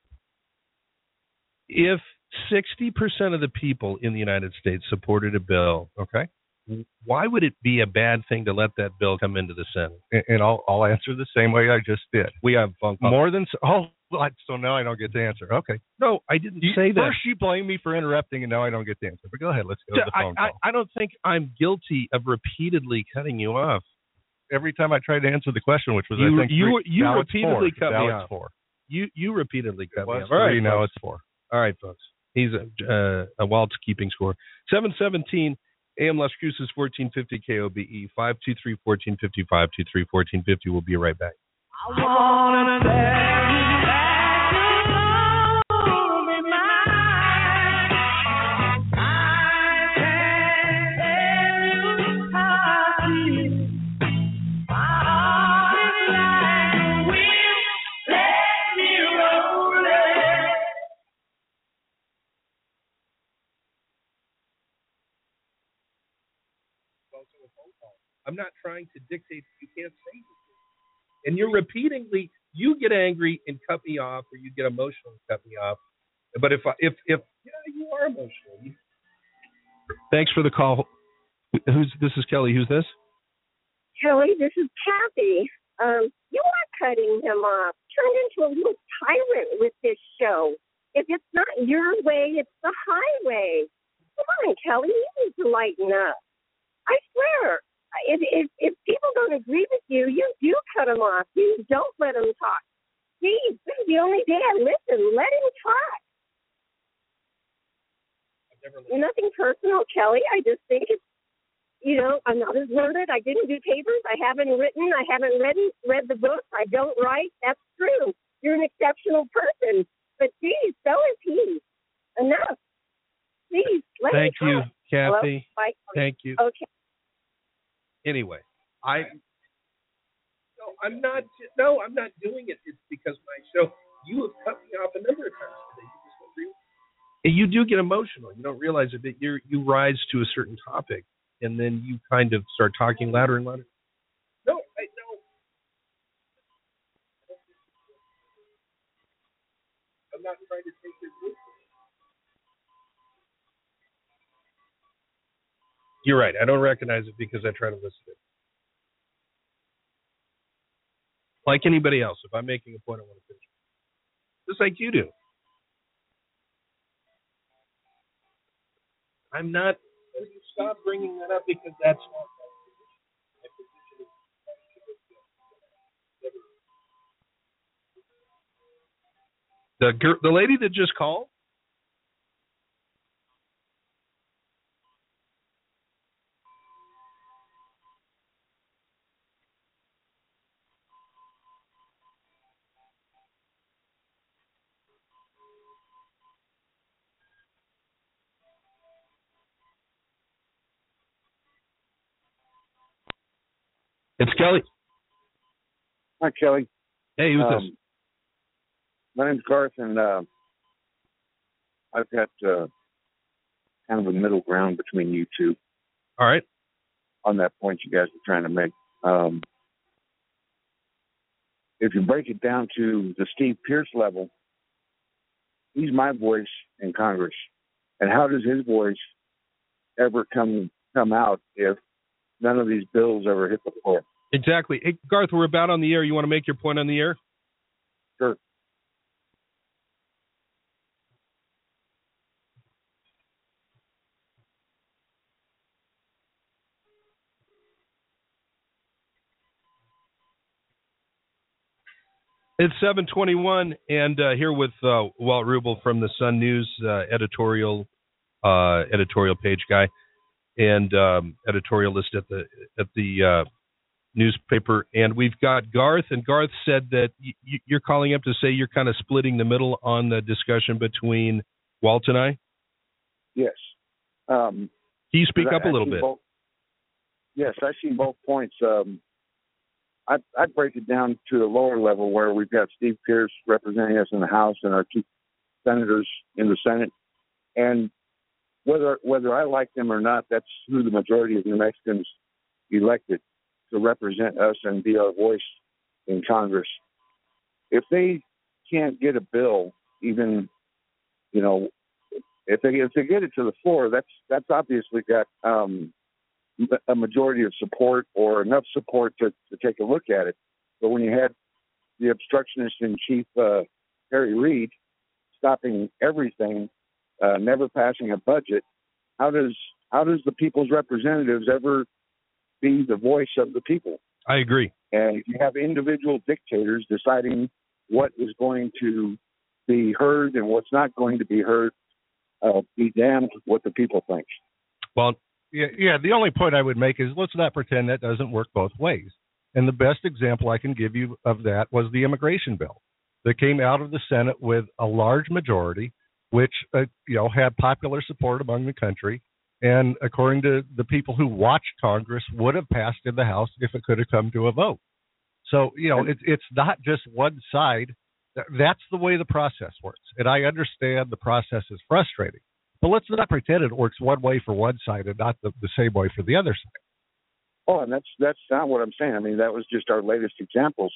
If 60% of the people in the United States supported a bill, okay, why would it be a bad thing to let that bill come into the Senate?
And I'll answer the same way I just did.
We have phone calls.
More than so now I don't get to answer. Okay.
No, I didn't say that.
First you blame me for interrupting, and now I don't get to answer. But go ahead. Let's go to the phone call.
I don't think I'm guilty of repeatedly cutting you off.
Every time I tried to answer the question, which was
you
now
repeatedly cut me off.
It's 4.
You repeatedly cut me off.
All right, now it's 4.
All right, folks. He's a Walt's keeping score. 717 AM Las Cruces 1450 KOBE 523-1450 523-1450. We'll be right back.
I wanna
I'm not trying to dictate what you can't say. And you're repeatedly, you get angry and cut me off, or you get emotional and cut me off. But if you are emotional. Thanks for the call. This is Kelly. Who's this?
Kelly, this is Kathy. You are cutting him off. Turned into a little tyrant with this show. If it's not your way, it's the highway. Come on, Kelly, you need to lighten up. I swear. If people don't agree with you, you do cut them off. You don't let them talk. Geez, this is the only day I listen. Let him talk. Nothing personal, Kelly. I just think it's, I'm not as learned. I didn't do papers. I haven't written. I haven't read the book. I don't write. That's true. You're an exceptional person. But, geez, so is he. Enough. Please, let me
Thank you,
talk.
Kathy.
Hello? Bye.
Thank you.
Okay.
Anyway, I'm not doing it. It's because my show, you have cut me off a number of times today. You just don't agree with me. And you do get emotional. You don't realize it, that you rise to a certain topic, and then you kind of start talking louder and louder. No. I'm not trying to take your group. You're right. I don't recognize it because I try to listen to it. Like anybody else, if I'm making a point, I want to finish it. Just like you do. I'm not. You stop bringing that up because that's not my position. My position is the lady that just called. It's Kelly.
Hi, Kelly.
Hey, who's this?
My name's Garth, and I've got kind of a middle ground between you two.
All right.
On that point you guys are trying to make. If you break it down to the Steve Pearce level, he's my voice in Congress. And how does his voice ever come out if none of these bills ever hit the floor?
Exactly. Hey, Garth, we're about on the air. You want to make your point on the air?
Sure.
It's 7:21, and here with Walt Rubel from the Sun News editorial page guy and editorialist at the newspaper, and we've got Garth. And Garth said that you're calling up to say you're kind of splitting the middle on the discussion between Walt and I.
Yes.
Can you speak up a little bit?
Yes, I see both points. I'd break it down to a lower level where we've got Steve Pearce representing us in the House and our two senators in the Senate. And whether I like them or not, that's who the majority of New Mexicans elected to represent us and be our voice in Congress. If they can't get a bill, even, if they get it to the floor, that's obviously got a majority of support or enough support to take a look at it. But when you had the obstructionist in chief, Harry Reid, stopping everything, never passing a budget, how does the people's representatives ever be the voice of the people?
I agree.
And if you have individual dictators deciding what is going to be heard and what's not going to be heard, be damned what the people think.
Well, yeah. The only point I would make is let's not pretend that doesn't work both ways. And the best example I can give you of that was the immigration bill that came out of the Senate with a large majority, which had popular support among the country, and according to the people who watched Congress, would have passed in the House if it could have come to a vote. So it's not just one side. That's the way the process works, and I understand the process is frustrating. But let's not pretend it works one way for one side and not the same way for the other side.
Oh, and that's not what I'm saying. I mean, that was just our latest examples.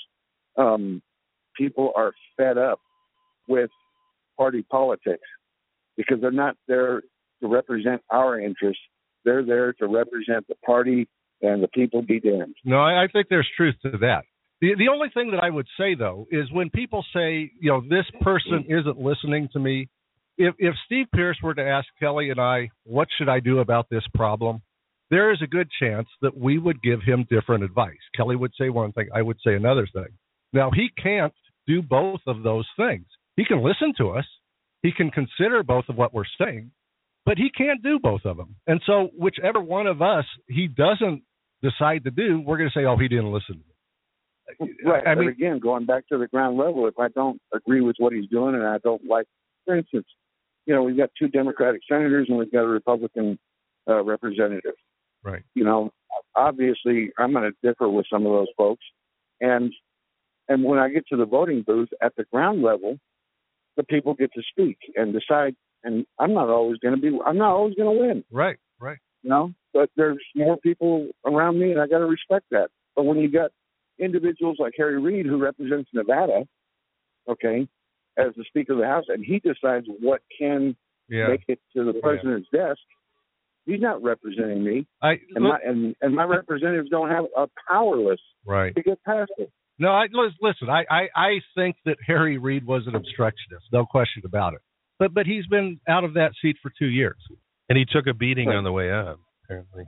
People are fed up with party politics because they're not there to represent our interests. They're there to represent the party and the people be damned.
No, I think there's truth to that. The only thing that I would say, though, is when people say, this person isn't listening to me, if Steve Pearce were to ask Kelly and I, what should I do about this problem, there is a good chance that we would give him different advice. Kelly would say one thing, I would say another thing. Now, he can't do both of those things. He can listen to us. He can consider both of what we're saying, but he can't do both of them. And so whichever one of us he doesn't decide to do, we're going to say, oh, he didn't listen to me.
Right. I mean, again, going back to the ground level, if I don't agree with what he's doing and I don't like, for instance, we've got 2 Democratic senators and we've got a Republican representative.
Right.
Obviously, I'm going to differ with some of those folks. And when I get to the voting booth at the ground level, the people get to speak and decide. And I'm not always going to win.
Right.
But there's more people around me, and I got to respect that. But when you got individuals like Harry Reid, who represents Nevada, okay, as the Speaker of the House, and he decides what can make it to the president's desk, he's not representing me. My representatives are powerless to get past it.
No, listen. I think that Harry Reid was an obstructionist, no question about it. But he's been out of that seat for 2 years,
and he took a beating on the way out. Apparently,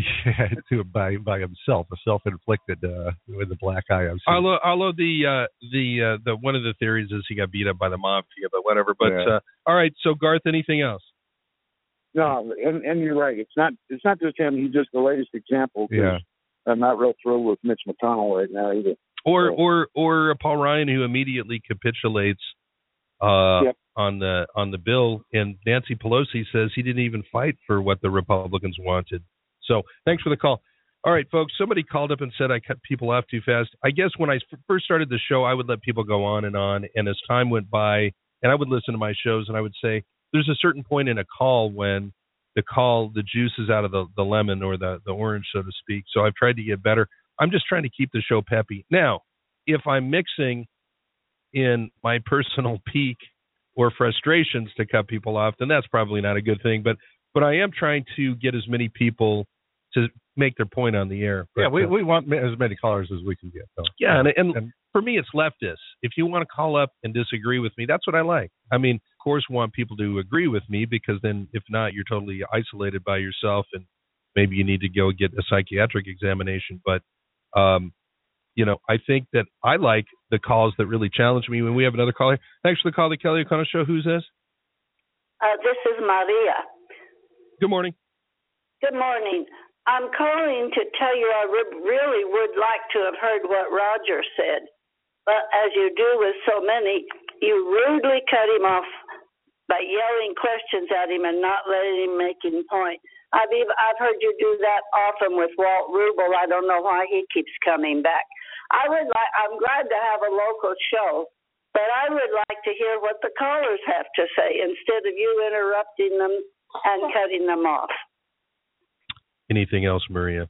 by himself, a self-inflicted with the black eye.
Although the one of the theories is he got beat up by the mafia, but whatever. But all right. So Garth, anything else?
No, and you're right. It's not just him. He's just the latest example.
Yeah.
I'm not real thrilled with Mitch McConnell right now either.
Or Paul Ryan, who immediately capitulates on the bill, and Nancy Pelosi says he didn't even fight for what the Republicans wanted. So thanks for the call. All right, folks, somebody called up and said I cut people off too fast. I guess when I first started the show, I would let people go on, and as time went by, and I would listen to my shows, and I would say there's a certain point in a call when the juice is out of the lemon or the orange, so to speak. So I've tried to get better. I'm just trying to keep the show peppy. Now, if I'm mixing in my personal peak or frustrations to cut people off, then that's probably not a good thing. But I am trying to get as many people to make their point on the air. But,
we want as many callers as we can get. So.
Yeah, and for me, it's leftists. If you want to call up and disagree with me, that's what I like. I mean, of course, want people to agree with me, because then if not, you're totally isolated by yourself, and maybe you need to go get a psychiatric examination. But I think that I like the calls that really challenge me. When we have another caller, thanks for the call, the Kelly O'Connell Show. Who's this?
This is Maria.
Good morning.
Good morning. I'm calling to tell you I really would like to have heard what Roger said, but as you do with so many, you rudely cut him off by yelling questions at him and not letting him make any point. I've heard you do that often with Walt Rubel. I don't know why he keeps coming back. I'm glad to have a local show, but I would like to hear what the callers have to say instead of you interrupting them and cutting them off.
Anything else, Maria?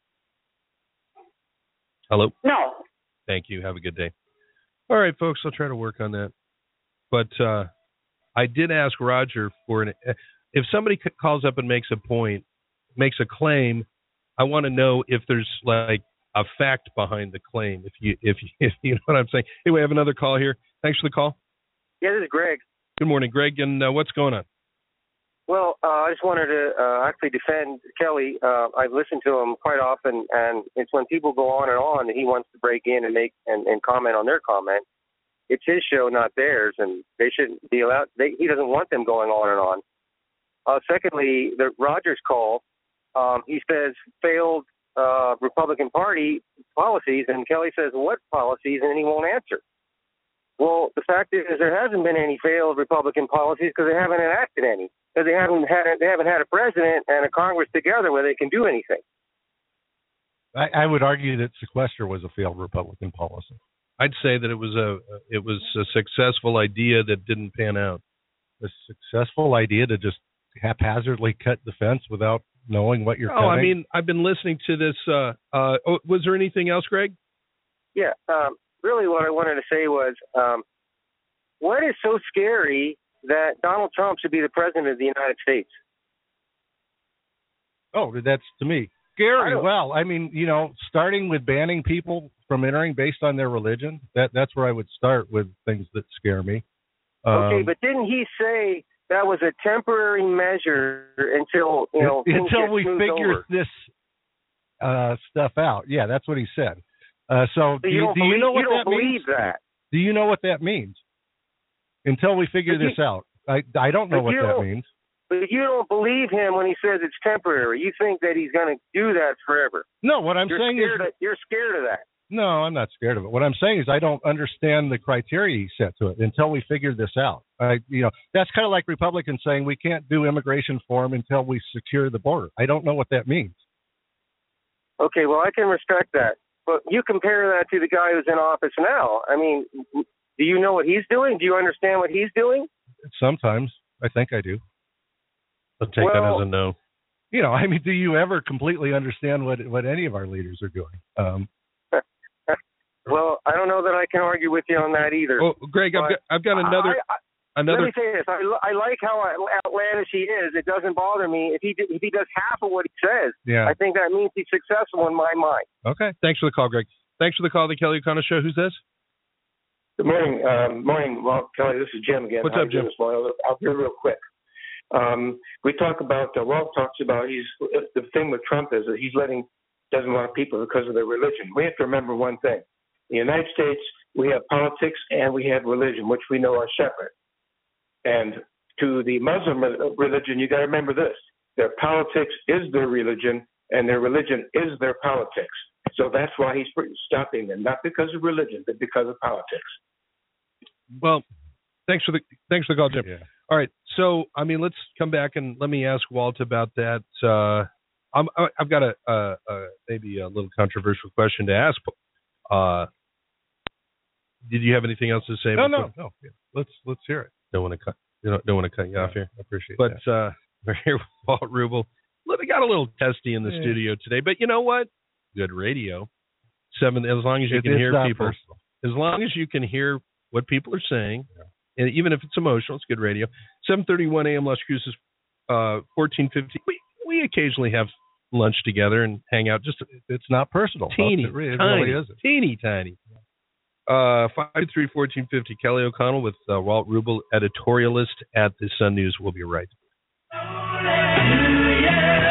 Hello?
No.
Thank you. Have a good day. All right, folks, I'll try to work on that. But I did ask Roger for if somebody calls up and makes a claim, I want to know if there's like a fact behind the claim. If you know what I'm saying. Anyway, I have another call here. Thanks for the call.
Yeah, this is Greg.
Good morning, Greg. And what's going on?
Well, I just wanted to actually defend Kelly. I've listened to him quite often, and it's when people go on and he wants to break in and make and comment on their comment. It's his show, not theirs, and they shouldn't be allowed. He doesn't want them going on and on. Secondly, the Rogers call, he says failed Republican Party policies, and Kelly says what policies, and he won't answer. Well, the fact is there hasn't been any failed Republican policies because they haven't enacted any. Because they haven't had a president and a Congress together where they can do anything.
I would argue that sequester was a failed Republican policy.
I'd say that it was a successful idea that didn't pan out.
A successful idea to just haphazardly cut the fence without knowing what you're cutting?
I mean, I've been listening to this. Was there anything else, Greg?
Yeah. Really what I wanted to say was, what is so scary that Donald Trump should be the president of the United States?
Oh, that's to me. Scary. Well, I mean, starting with banning people from entering based on their religion, that's where I would start with things that scare me.
Okay, but didn't he say that was a temporary measure until
we figure this stuff out? Yeah, that's what he said. So do you know what that means?
That.
Do you know what that means? Until we figure this out. I don't know what that means.
But you don't believe him when he says it's temporary. You think that he's going to do that forever.
No, what I'm saying is
you're scared of that.
No, I'm not scared of it. What I'm saying is I don't understand the criteria he set to it until we figure this out. That's kind of like Republicans saying we can't do immigration reform until we secure the border. I don't know what that means.
Okay, well, I can respect that. But you compare that to the guy who's in office now. I mean, do you know what he's doing? Do you understand what he's doing?
Sometimes. I think I do.
I'll take that as a no.
Do you ever completely understand what any of our leaders are doing?
Well, I don't know that I can argue with you on that either.
Oh, Greg, I've got another.
Let me say this: I like how outlandish he is. It doesn't bother me if he does half of what he says.
Yeah.
I think that means he's successful in my mind.
Okay. Thanks for the call, Greg. Thanks for the call, the Kelly O'Connor Show. Who's this?
Good morning. Morning. Well, Kelly, this is Jim again.
What's up, Jim?
I'll be real quick. We talk about Walt talks about the thing with Trump is that doesn't want people because of their religion. We have to remember one thing. In the United States, we have politics and we have religion, which we know are separate. And to the Muslim religion, you got to remember this: their politics is their religion, and their religion is their politics. So that's why he's stopping them, not because of religion, but because of politics.
Well, thanks for the call, Jim. Yeah. All right, so let's come back and let me ask Walt about that. I've got maybe a little controversial question to ask. Did you have anything else to say?
No. Yeah. Let's hear it.
Don't want to cut you off here.
I appreciate
that. But we're here with Walt Rubel. We got a little testy in the studio today, but you know what? Good radio. As long as you can hear people. Personal. As long as you can hear what people are saying, and even if it's emotional, it's good radio. 7:31 a.m. Las Cruces, 14:50. We occasionally have lunch together and hang out. It's not personal.
Teeny, it really isn't.
Teeny tiny. 523-1450. Kelly O'Connell with Walt Rubel, editorialist at the Sun News. We'll be right back.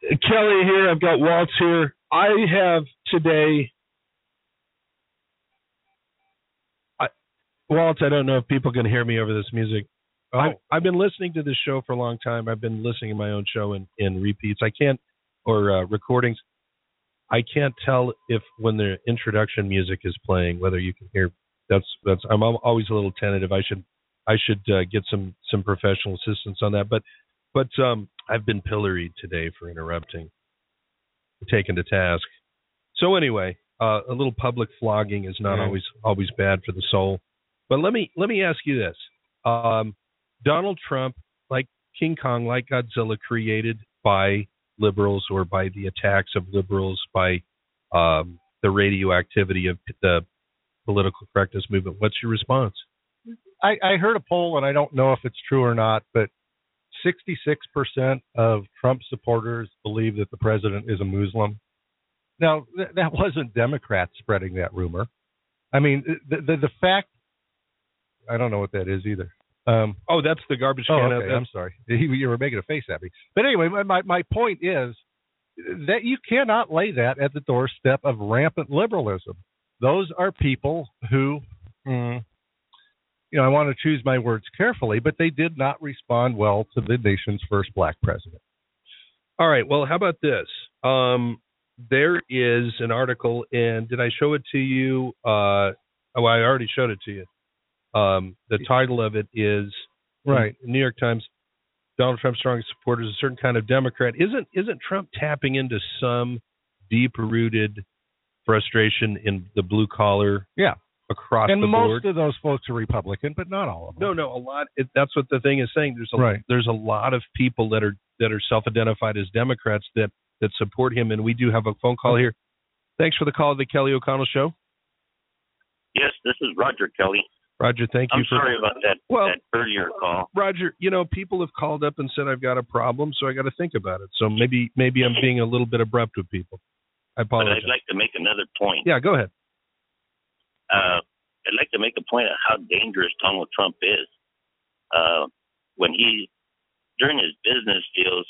Kelly here. I've got Waltz here. I have today. Waltz, I don't know if people can hear me over this music. I've been listening to this show for a long time. I've been listening to my own show in repeats. I can't, or recordings. I can't tell if when the introduction music is playing, whether you can hear. That's. I'm always a little tentative. I should get some professional assistance on that. But I've been pilloried today for interrupting, taken to task. So anyway, a little public flogging is not always bad for the soul. But let me ask you this: Donald Trump, like King Kong, like Godzilla, created by liberals or by the attacks of liberals, by the radioactivity of the political correctness movement. What's your response?
I heard a poll, and I don't know if it's true or not, but 66% of Trump supporters believe that the president is a Muslim. Now, that wasn't Democrats spreading that rumor. I mean, the fact, I don't know what that is either.
That's the garbage can.
Okay. I'm sorry. You were making a face at me. But anyway, my point is that you cannot lay that at the doorstep of rampant liberalism. Those are people who, I want to choose my words carefully, but they did not respond well to the nation's first black president.
All right. Well, how about this? There is an article, and did I show it to you? I already showed it to you. The title of it is New York Times. Donald Trump's strongest supporters, a certain kind of Democrat. Isn't Trump tapping into some deep-rooted frustration in the blue collar?
Yeah,
across
and
the board.
And most of those folks are Republican, but not all of them.
No, a lot. That's what the thing is saying. There's a lot of people that are self-identified as Democrats that support him, and we do have a phone call here. Thanks for the call to the Kelly O'Connell Show.
Yes, this is Roger Kelly.
Roger, thank you.
I'm sorry about that earlier call.
Roger, people have called up and said I've got a problem, so I got to think about it. So maybe I'm being a little bit abrupt with people. I apologize.
But I'd like to make another point.
Yeah, go ahead.
I'd like to make a point of how dangerous Donald Trump is. When during his business deals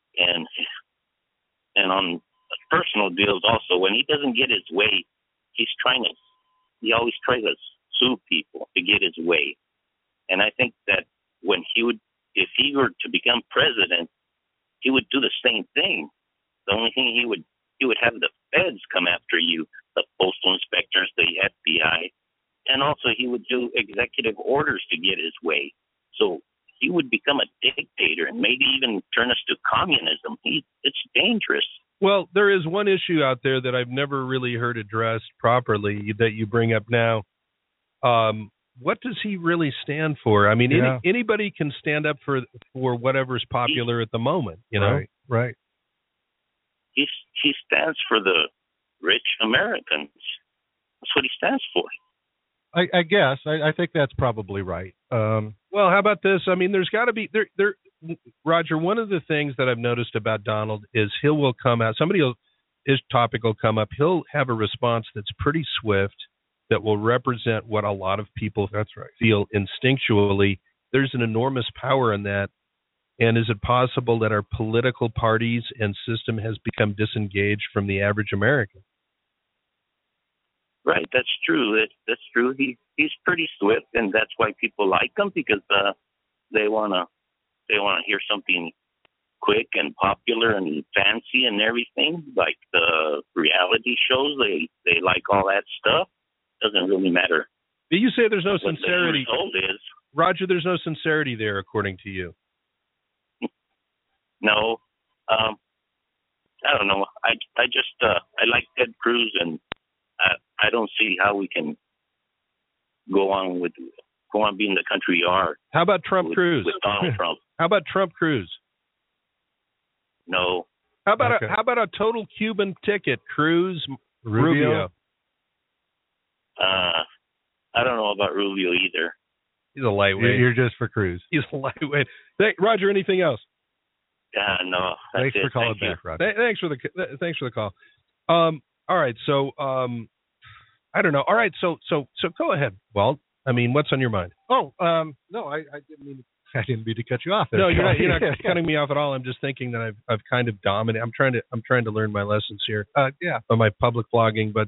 and on personal deals also, when he doesn't get his way, he always tries to sue people to get his way. And I think that if he were to become president, he would do the same thing. The only thing he would have the feds come after you, the postal inspectors, the FBI, and also he would do executive orders to get his way. So he would become a dictator and maybe even turn us to communism. It's dangerous.
Well, there is one issue out there that I've never really heard addressed properly that you bring up now. What does he really stand for? I mean, anybody can stand up for whatever's popular at the moment,
Right.
He stands for the rich Americans. That's what he stands for.
I guess. I think that's probably right.
Well, how about this? I mean, there's got to be there. Roger, one of the things that I've noticed about Donald is will come out. His topic will come up. He'll have a response that's pretty swift, that will represent what a lot of people feel instinctually. There's an enormous power in that. And is it possible that our political parties and system has become disengaged from the average American?
Right, that's true. That's true. He's pretty swift, and that's why people like him, because they wanna hear something quick and popular and fancy and everything, like the reality shows. They like all that stuff. Doesn't really matter.
You say there's no sincerity.
The result is,
Roger, there's no sincerity there, according to you.
No, I don't know. I just I like Ted Cruz, and I don't see how we can go on being the country we are.
How about Trump Cruz?
With Donald Trump.
How about Trump Cruz?
No.
How about a total Cuban ticket, Cruz Rubio?
I don't know about Rubio either.
He's a lightweight.
You're just for Cruz.
He's a lightweight. Roger, anything else?
No.
Thanks for calling back, Roger.
Thanks for the call. All right, so I don't know. All right, so go ahead. Well, I mean, what's on your mind?
No, I didn't mean. I didn't mean to cut you off there.
No, you're not cutting me off at all. I'm just thinking that I've kind of dominated. I'm trying to learn my lessons here. On my public blogging, but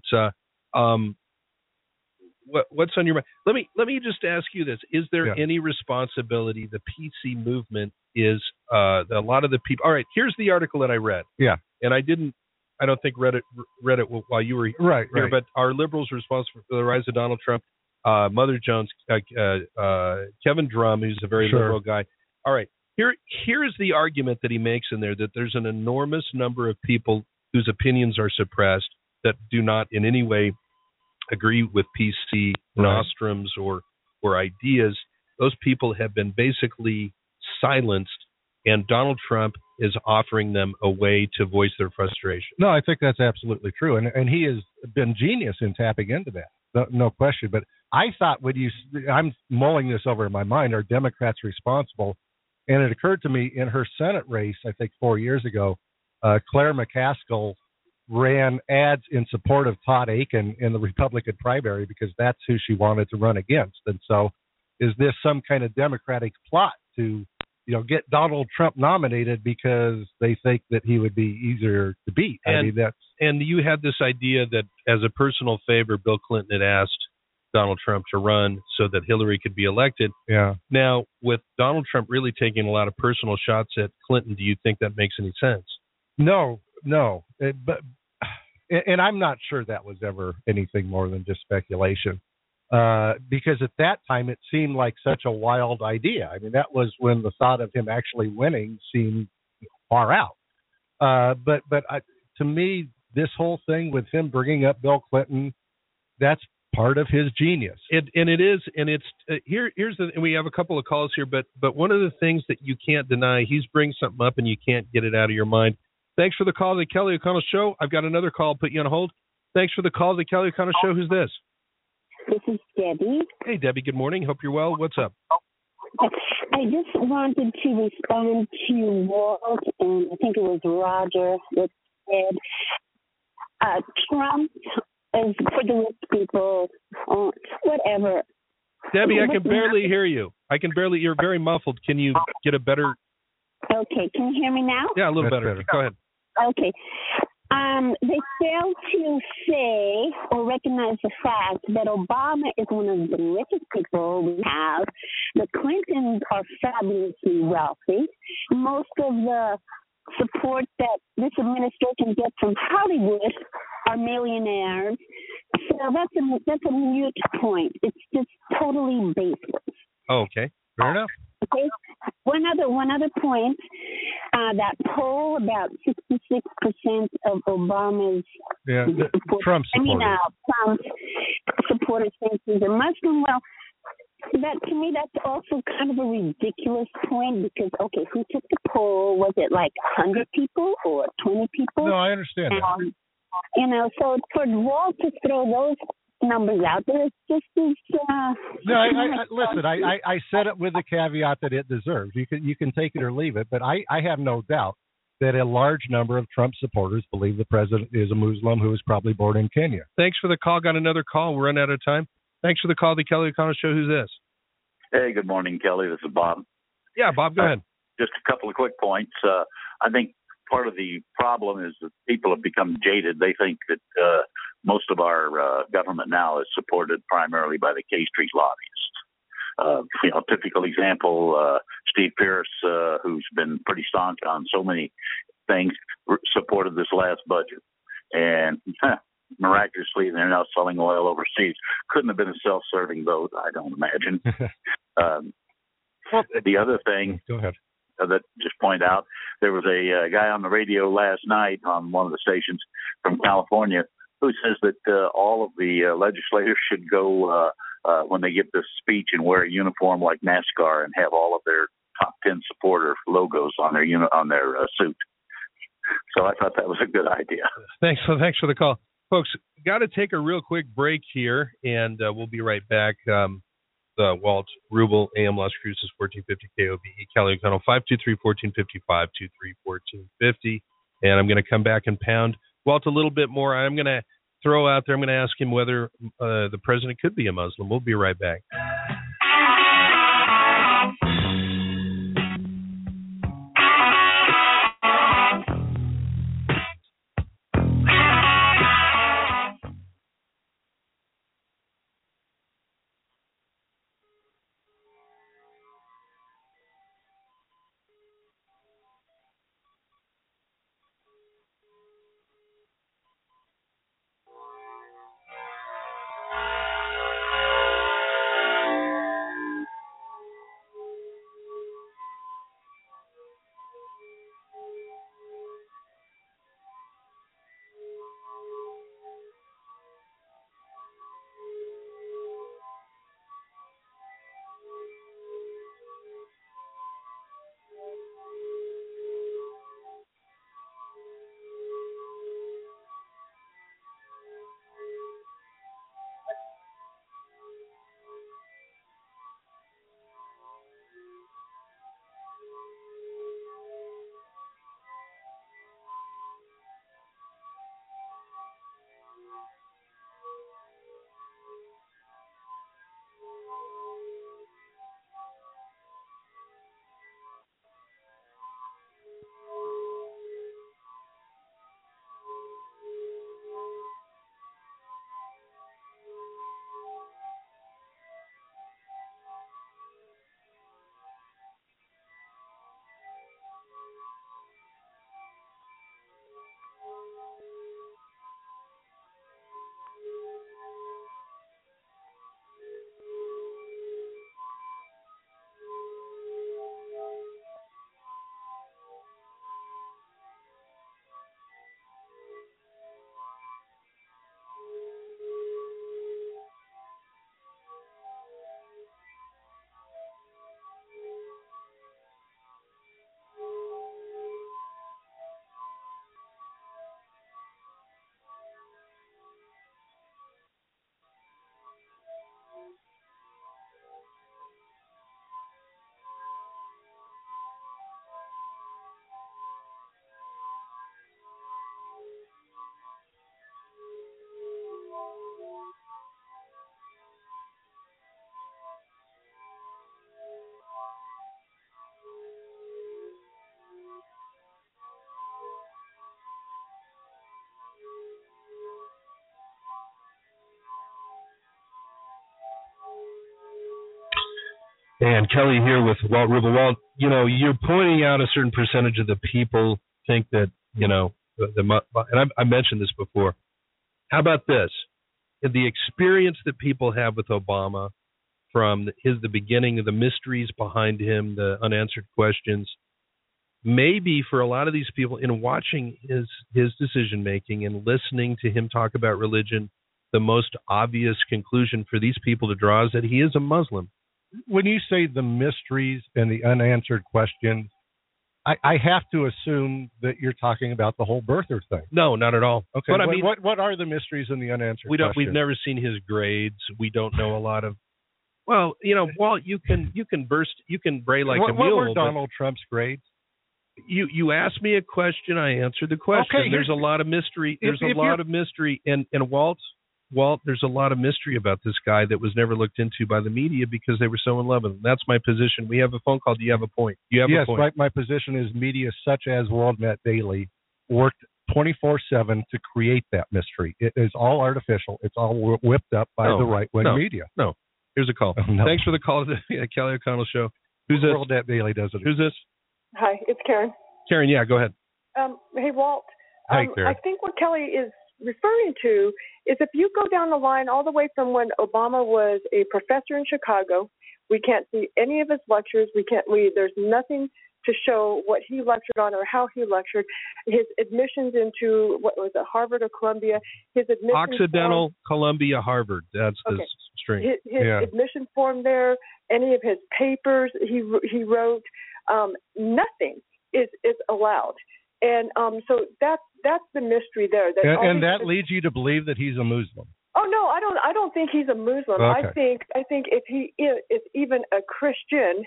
what's on your mind? Let me just ask you this: is there any responsibility? The PC movement is a lot of the people. All right, here's the article that I read.
Yeah,
and I don't think read it while you were
right.
But are liberals responsible for the rise of Donald Trump? Mother Jones, Kevin Drum, who's a very liberal guy. All right, here is the argument that he makes in there, that there's an enormous number of people whose opinions are suppressed that do not in any way agree with PC nostrums or ideas. Those people have been basically silenced, and Donald Trump is offering them a way to voice their frustration.
No, I think that's absolutely true, and he has been genius in tapping into that, no question. But I thought I'm mulling this over in my mind, are Democrats responsible? And it occurred to me in her Senate race, I think 4 years ago, Claire McCaskill ran ads in support of Todd Akin in the Republican primary because that's who she wanted to run against. And so is this some kind of Democratic plot to get Donald Trump nominated because they think that he would be easier to beat?
And you had this idea that as a personal favor, Bill Clinton had asked Donald Trump to run so that Hillary could be elected.
Yeah.
Now, with Donald Trump really taking a lot of personal shots at Clinton, do you think that makes any sense?
No. And I'm not sure that was ever anything more than just speculation. Because at that time it seemed like such a wild idea. I mean, that was when the thought of him actually winning seemed far out. But to me, this whole thing with him bringing up Bill Clinton, that's part of his genius.
We have a couple of calls here, but one of the things that you can't deny, he's bringing something up and you can't get it out of your mind. Thanks for the call to the Kelly O'Connell Show. I've got another call. I'll put you on hold. Thanks for the call to the Kelly O'Connell Show. Who's this?
This is Debbie.
Hey, Debbie. Good morning. Hope you're well. What's up?
I just wanted to respond to Walt, and I think it was Roger that said Trump is for the rich people, whatever.
Debbie, I can barely hear you. You're very muffled. Can you get a better?
Okay. Can you hear me now?
Yeah, a little better. Go ahead.
Okay. They fail to say or recognize the fact that Obama is one of the richest people we have. The Clintons are fabulously wealthy. Most of the support that this administration gets from Hollywood are millionaires. So that's a mute point. It's just totally baseless.
Oh, okay. Fair enough.
Okay. One other point. That poll, about 66% of Obama's
Trump
supporters think he's a Muslim. Well, that to me, that's also kind of a ridiculous point because, okay, who took the poll? Was it like 100 people or 20 people?
No, I understand that.
So for Walt to throw those numbers out there, it's just
listen, I said it with the caveat that it deserves. You can take it or leave it, but I have no doubt that a large number of Trump supporters believe the president is a Muslim who was probably born in Kenya.
Thanks for the call. Got another call. We're running out of time. Thanks for the call. The Kelly O'Connell Show. Who's this?
Hey, good morning, Kelly. This is Bob.
Yeah, Bob, go ahead.
Just a couple of quick points. I think part of the problem is that people have become jaded. They think that most of our government now is supported primarily by the K Street lobbyists. Typical example, Steve Pierce, who's been pretty staunch on so many things, supported this last budget. And miraculously, they're now selling oil overseas. Couldn't have been a self-serving vote, I don't imagine. The other thing,
go ahead.
That just point out, there was a guy on the radio last night on one of the stations from California who says that all of the legislators should go when they give this speech and wear a uniform like NASCAR and have all of their top 10 supporter logos on their suit. So I thought that was a good idea.
Thanks for the call, folks. Got to take a real quick break here, and we'll be right back. Walt Rubel, AM Las Cruces, 1450 KOBE, Kelly O'Connell, 523-1455, 23-1450. And I'm going to come back and pound Walt a little bit more. I'm going to throw out there, I'm going to ask him whether the president could be a Muslim. We'll be right back. And Kelly here with Walt Rubel. Walt, you're pointing out a certain percentage of the people think that, and I mentioned this before. How about this? The experience that people have with Obama from the beginning of the mysteries behind him, the unanswered questions, maybe for a lot of these people in watching his decision making and listening to him talk about religion, the most obvious conclusion for these people to draw is that he is a Muslim.
When you say the mysteries and the unanswered questions, I have to assume that you're talking about the whole birther thing.
No, not at all.
Okay.
But
what are the mysteries and the unanswered questions?
We've never seen his grades. We don't know a lot of. Well, Walt, you can bray like a mule.
What were Donald Trump's grades?
You asked me a question, I answered the question.
Okay,
there's a lot of mystery. There's a lot of mystery, and Walt, there's a lot of mystery about this guy that was never looked into by the media because they were so in love with him. That's my position. We have a phone call. Do you have a point?
Yes, my position is media such as WorldNet Daily worked 24/7 to create that mystery. It is all artificial. It's all whipped up by the right-wing media.
No. Here's a call.
No.
Thanks for the call to the Kelly O'Connell Show. Who's this?
WorldNet Daily does it.
Who's this?
Hi, it's Karen.
Karen, yeah, go ahead.
Hey, Walt.
Hi, Karen.
I think what Kelly is referring to is if you go down the line all the way from when Obama was a professor in Chicago, we can't see any of his lectures. There's nothing to show what he lectured on or how he lectured. His admissions into, what was it, Harvard or Columbia? His admission
Occidental, Columbia, Harvard. That's the string.
His admission form there, any of his papers he wrote, nothing is allowed. And so that's the mystery there.
And that leads you to believe that he's a Muslim.
Oh no, I don't think he's a Muslim.
Okay.
I think if he is even a Christian,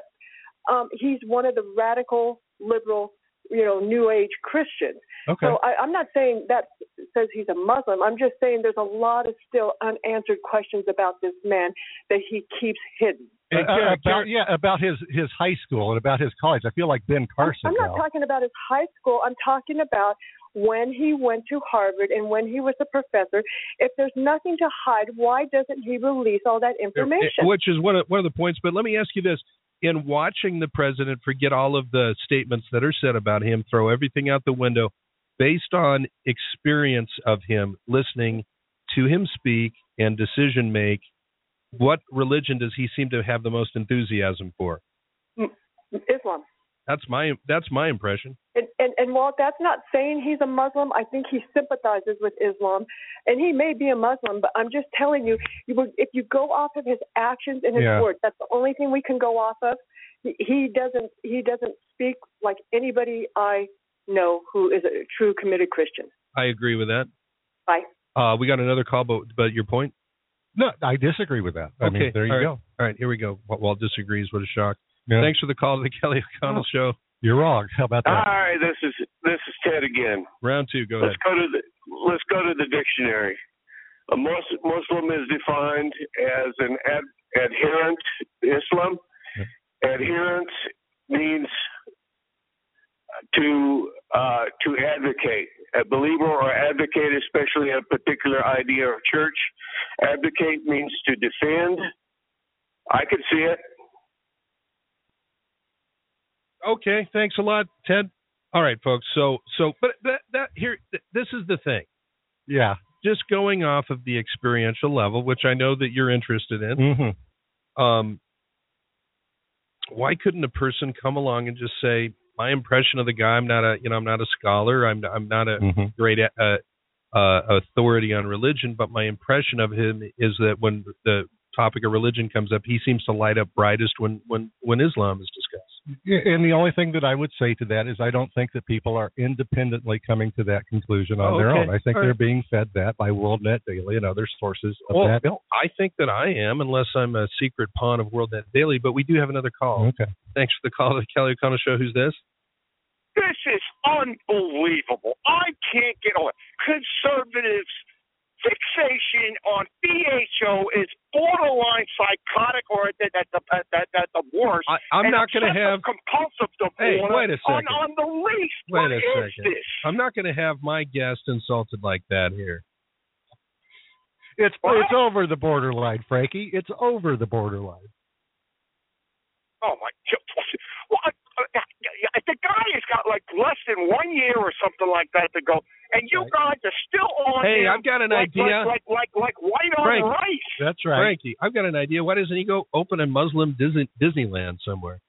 he's one of the radical liberal, New Age Christians.
Okay.
So I'm not saying that says he's a Muslim. I'm just saying there's a lot of still unanswered questions about this man that he keeps hidden.
About his high school and about his college. I feel like Ben Carson.
I'm not talking about his high school. I'm talking about when he went to Harvard and when he was a professor. If there's nothing to hide, why doesn't he release all that information?
Which is one of the points. But let me ask you this. In watching the president, forget all of the statements that are said about him, throw everything out the window, based on experience of him, listening to him speak and decision make, what religion does he seem to have the most enthusiasm for?
Islam.
That's my impression.
And Walt, that's not saying he's a Muslim. I think he sympathizes with Islam, and he may be a Muslim. But I'm just telling you, if you go off of his actions and his words, that's the only thing we can go off of. He doesn't speak like anybody I know who is a true committed Christian.
I agree with that.
Bye.
We got another call, but your point?
No, I disagree with that. I mean, there you go.
All right, here we go. Walt disagrees. What a shock.
Yeah.
Thanks for the call to the Kelly O'Connell Show.
You're wrong. How about that?
Hi, this is Ted again.
Round two. Go ahead.
Let's go to the dictionary. A Muslim is defined as an adherent to Islam. Adherence means to advocate. A believer or advocate, especially a particular idea or church. Advocate means to defend. I could see it.
Okay, thanks a lot, Ted. All right, folks. But this is the thing.
Yeah.
Just going off of the experiential level, which I know that you're interested in.
Mm-hmm.
Why couldn't a person come along and just say, my impression of the guy, I'm not a scholar, I'm not a great authority on religion, but my impression of him is that when the topic of religion comes up, he seems to light up brightest when Islam is discussed.
And the only thing that I would say to that is I don't think that people are independently coming to that conclusion on their own. I think they're being fed that by WorldNet Daily and other sources of that ilk.
I think that I am, unless I'm a secret pawn of WorldNet Daily, but we do have another call.
Okay.
Thanks for the call to the Kelly O'Connell Show. Who's this?
This is unbelievable. I can't get on. Conservatives' fixation on BHO is borderline psychotic, or that's the worst.
I'm not going to have
compulsive divorce.
Hey, wait a second.
On the least.
Wait a
What is
second.
this?
I'm not going to have my guest insulted like that here.
It's over the borderline, Frankie. It's over the borderline.
Oh my! Well, the guy has got like less than 1 year or something like that to go, and you guys are still on.
Hey,
him
I've got an
like,
idea.
Like white on
Frank,
rice.
That's right.
Frankie, I've got an idea. Why doesn't he go open a Muslim Disneyland somewhere?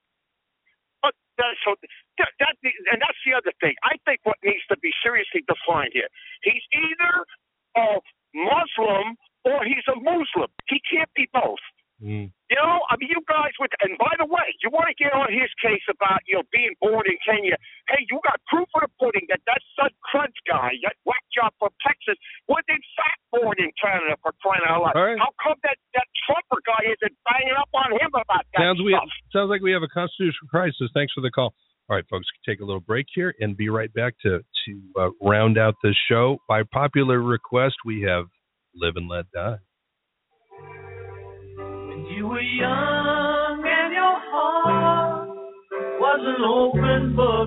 So and that's the other thing. I think what needs to be seriously defined here. He's either a Muslim or he's a Muslim. He can't be both.
Mm.
You know, I mean, you guys would. And by the way, you want to get on his case about being born in Kenya? Hey, you got proof of the pudding that Sud Crunch guy, that whack job from Texas, was in fact born in Canada, for crying out loud.
Right.
How come that Trumper guy isn't banging up on him about that stuff?
Sounds like we have a constitutional crisis. Thanks for the call. All right, folks, take a little break here and be right back to round out the show. By popular request, we have Live and Let Die.
You were young and your heart was an open book.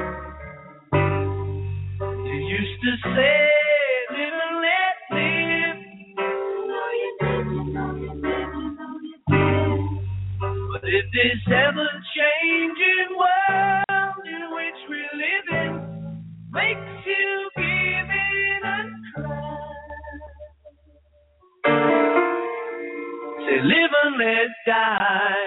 You used to say, live and let live. But in this ever-changing world in which we live in, makes you give in and cry. Say, live and let die.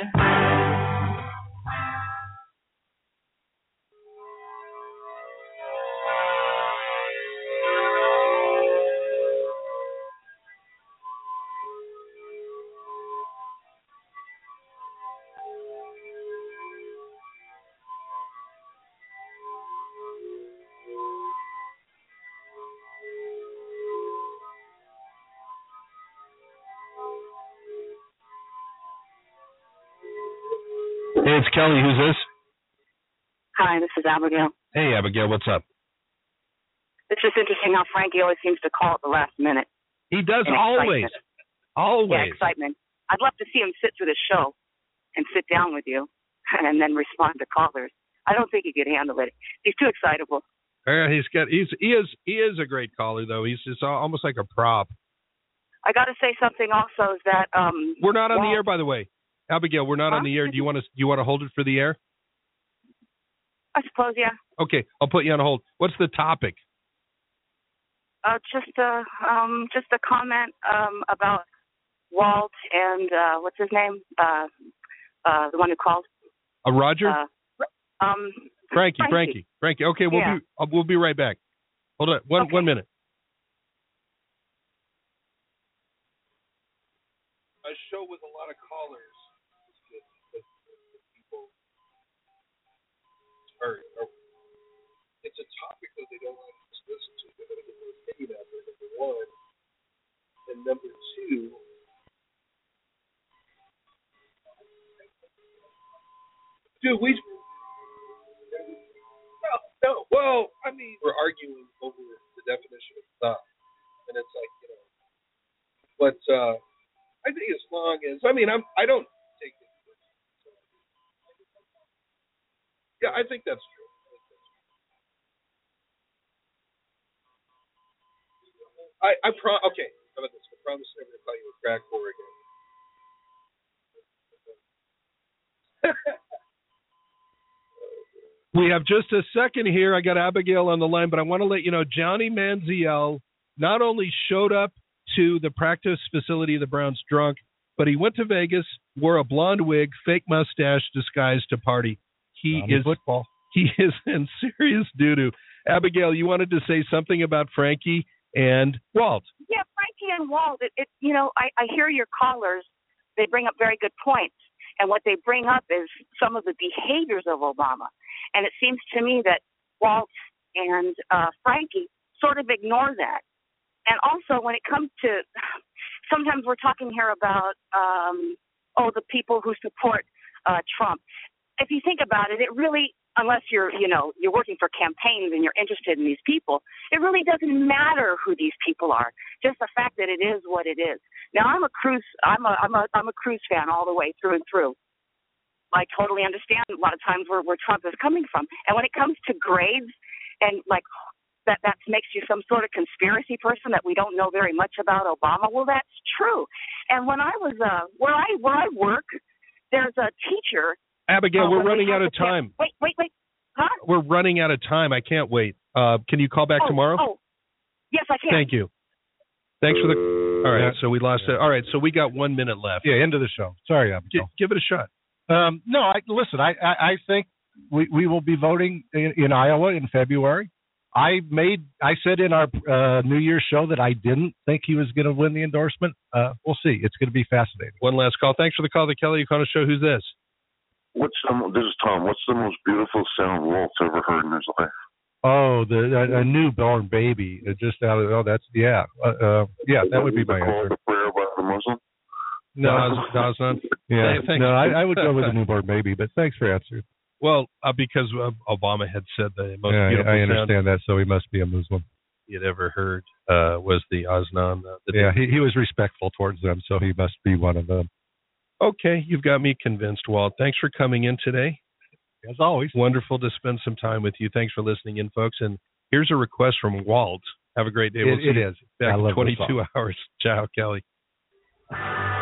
Hey, it's Kelly. Who's this?
Hi, this is Abigail.
Hey, Abigail. What's up?
It's just interesting how Frankie always seems to call at the last minute.
He does
In
always.
excitement.
Always.
Yeah, excitement. I'd love to see him sit through the show and sit down with you and then respond to callers. I don't think he could handle it. He's too excitable.
He is a great caller though. He's almost like a prop.
I got to say something also is that
we're not on the air, by the way, Abigail. We're not on the air. Do you want to hold it for the air?
I suppose, yeah.
Okay, I'll put you on hold. What's the topic?
Just a comment about Walt and what's his name? The one who called.
Roger. Frankie. Okay, we'll be right back. Hold on, one minute. A show with a lot of callers. People it's a topic that they don't want to listen to. They're going to get their opinion out there, number one. And number two, dude, well, I mean, we're arguing over the definition of thought. And it's like, but I think as long as, I don't take it. Yeah, I think that's true. Okay, how about this? I promise never to call you a crack whore again. We have just a second here. I got Abigail on the line, but I want to let you know Johnny Manziel not only showed up to the practice facility of the Browns drunk, but he went to Vegas, wore a blonde wig, fake mustache, disguised to party. He is in serious doo-doo. Abigail, you wanted to say something about Frankie and Walt.
Yeah, Frankie and Walt. I hear your callers. They bring up very good points. And what they bring up is some of the behaviors of Obama. And it seems to me that Walt and Frankie sort of ignore that. And also when it comes to, sometimes we're talking here about, the people who support Trump. If you think about it, it really, unless you're working for campaigns and you're interested in these people, it really doesn't matter who these people are. Just the fact that it is what it is. Now, I'm a Cruz fan all the way through and through. I totally understand a lot of times where Trump is coming from. And when it comes to grades and like that makes you some sort of conspiracy person that we don't know very much about Obama, well, that's true. And when I was where I work,
there's a teacher.
Abigail, we're running out of time.
Wait. Huh?
We're running out of time. I can't wait. Can you call back tomorrow?
Oh, yes, I can.
Thank you. Thanks for the. All right, so we lost it. All right, so we got 1 minute left.
Yeah, end of the show. Sorry, Abigail.
Give it a shot.
No, I think we will be voting in Iowa in February. I said in our New Year's show that I didn't think he was going to win the endorsement. We'll see. It's going to be fascinating.
One last call. Thanks for the call, the Kelly O'Connor Show. Who's this?
This is Tom. What's the most beautiful sound Walt's ever heard in his life?
Oh, a newborn baby. Just out of that would be my answer.
The prayer about the Muslim?
No, Nazan.
Yeah,
thanks.
no, I would go with a newborn baby, but thanks for answering.
Well, because Obama had said the most beautiful
I understand
sound
that, so he must be a Muslim.
he had ever heard was the Aznan.
He was respectful towards them, so he must be one of them.
Okay, you've got me convinced, Walt. Thanks for coming in today.
As always.
Wonderful to spend some time with you. Thanks for listening in, folks. And here's a request from Walt. Have a great day. We'll see you back in 22 hours. Ciao, Kelly.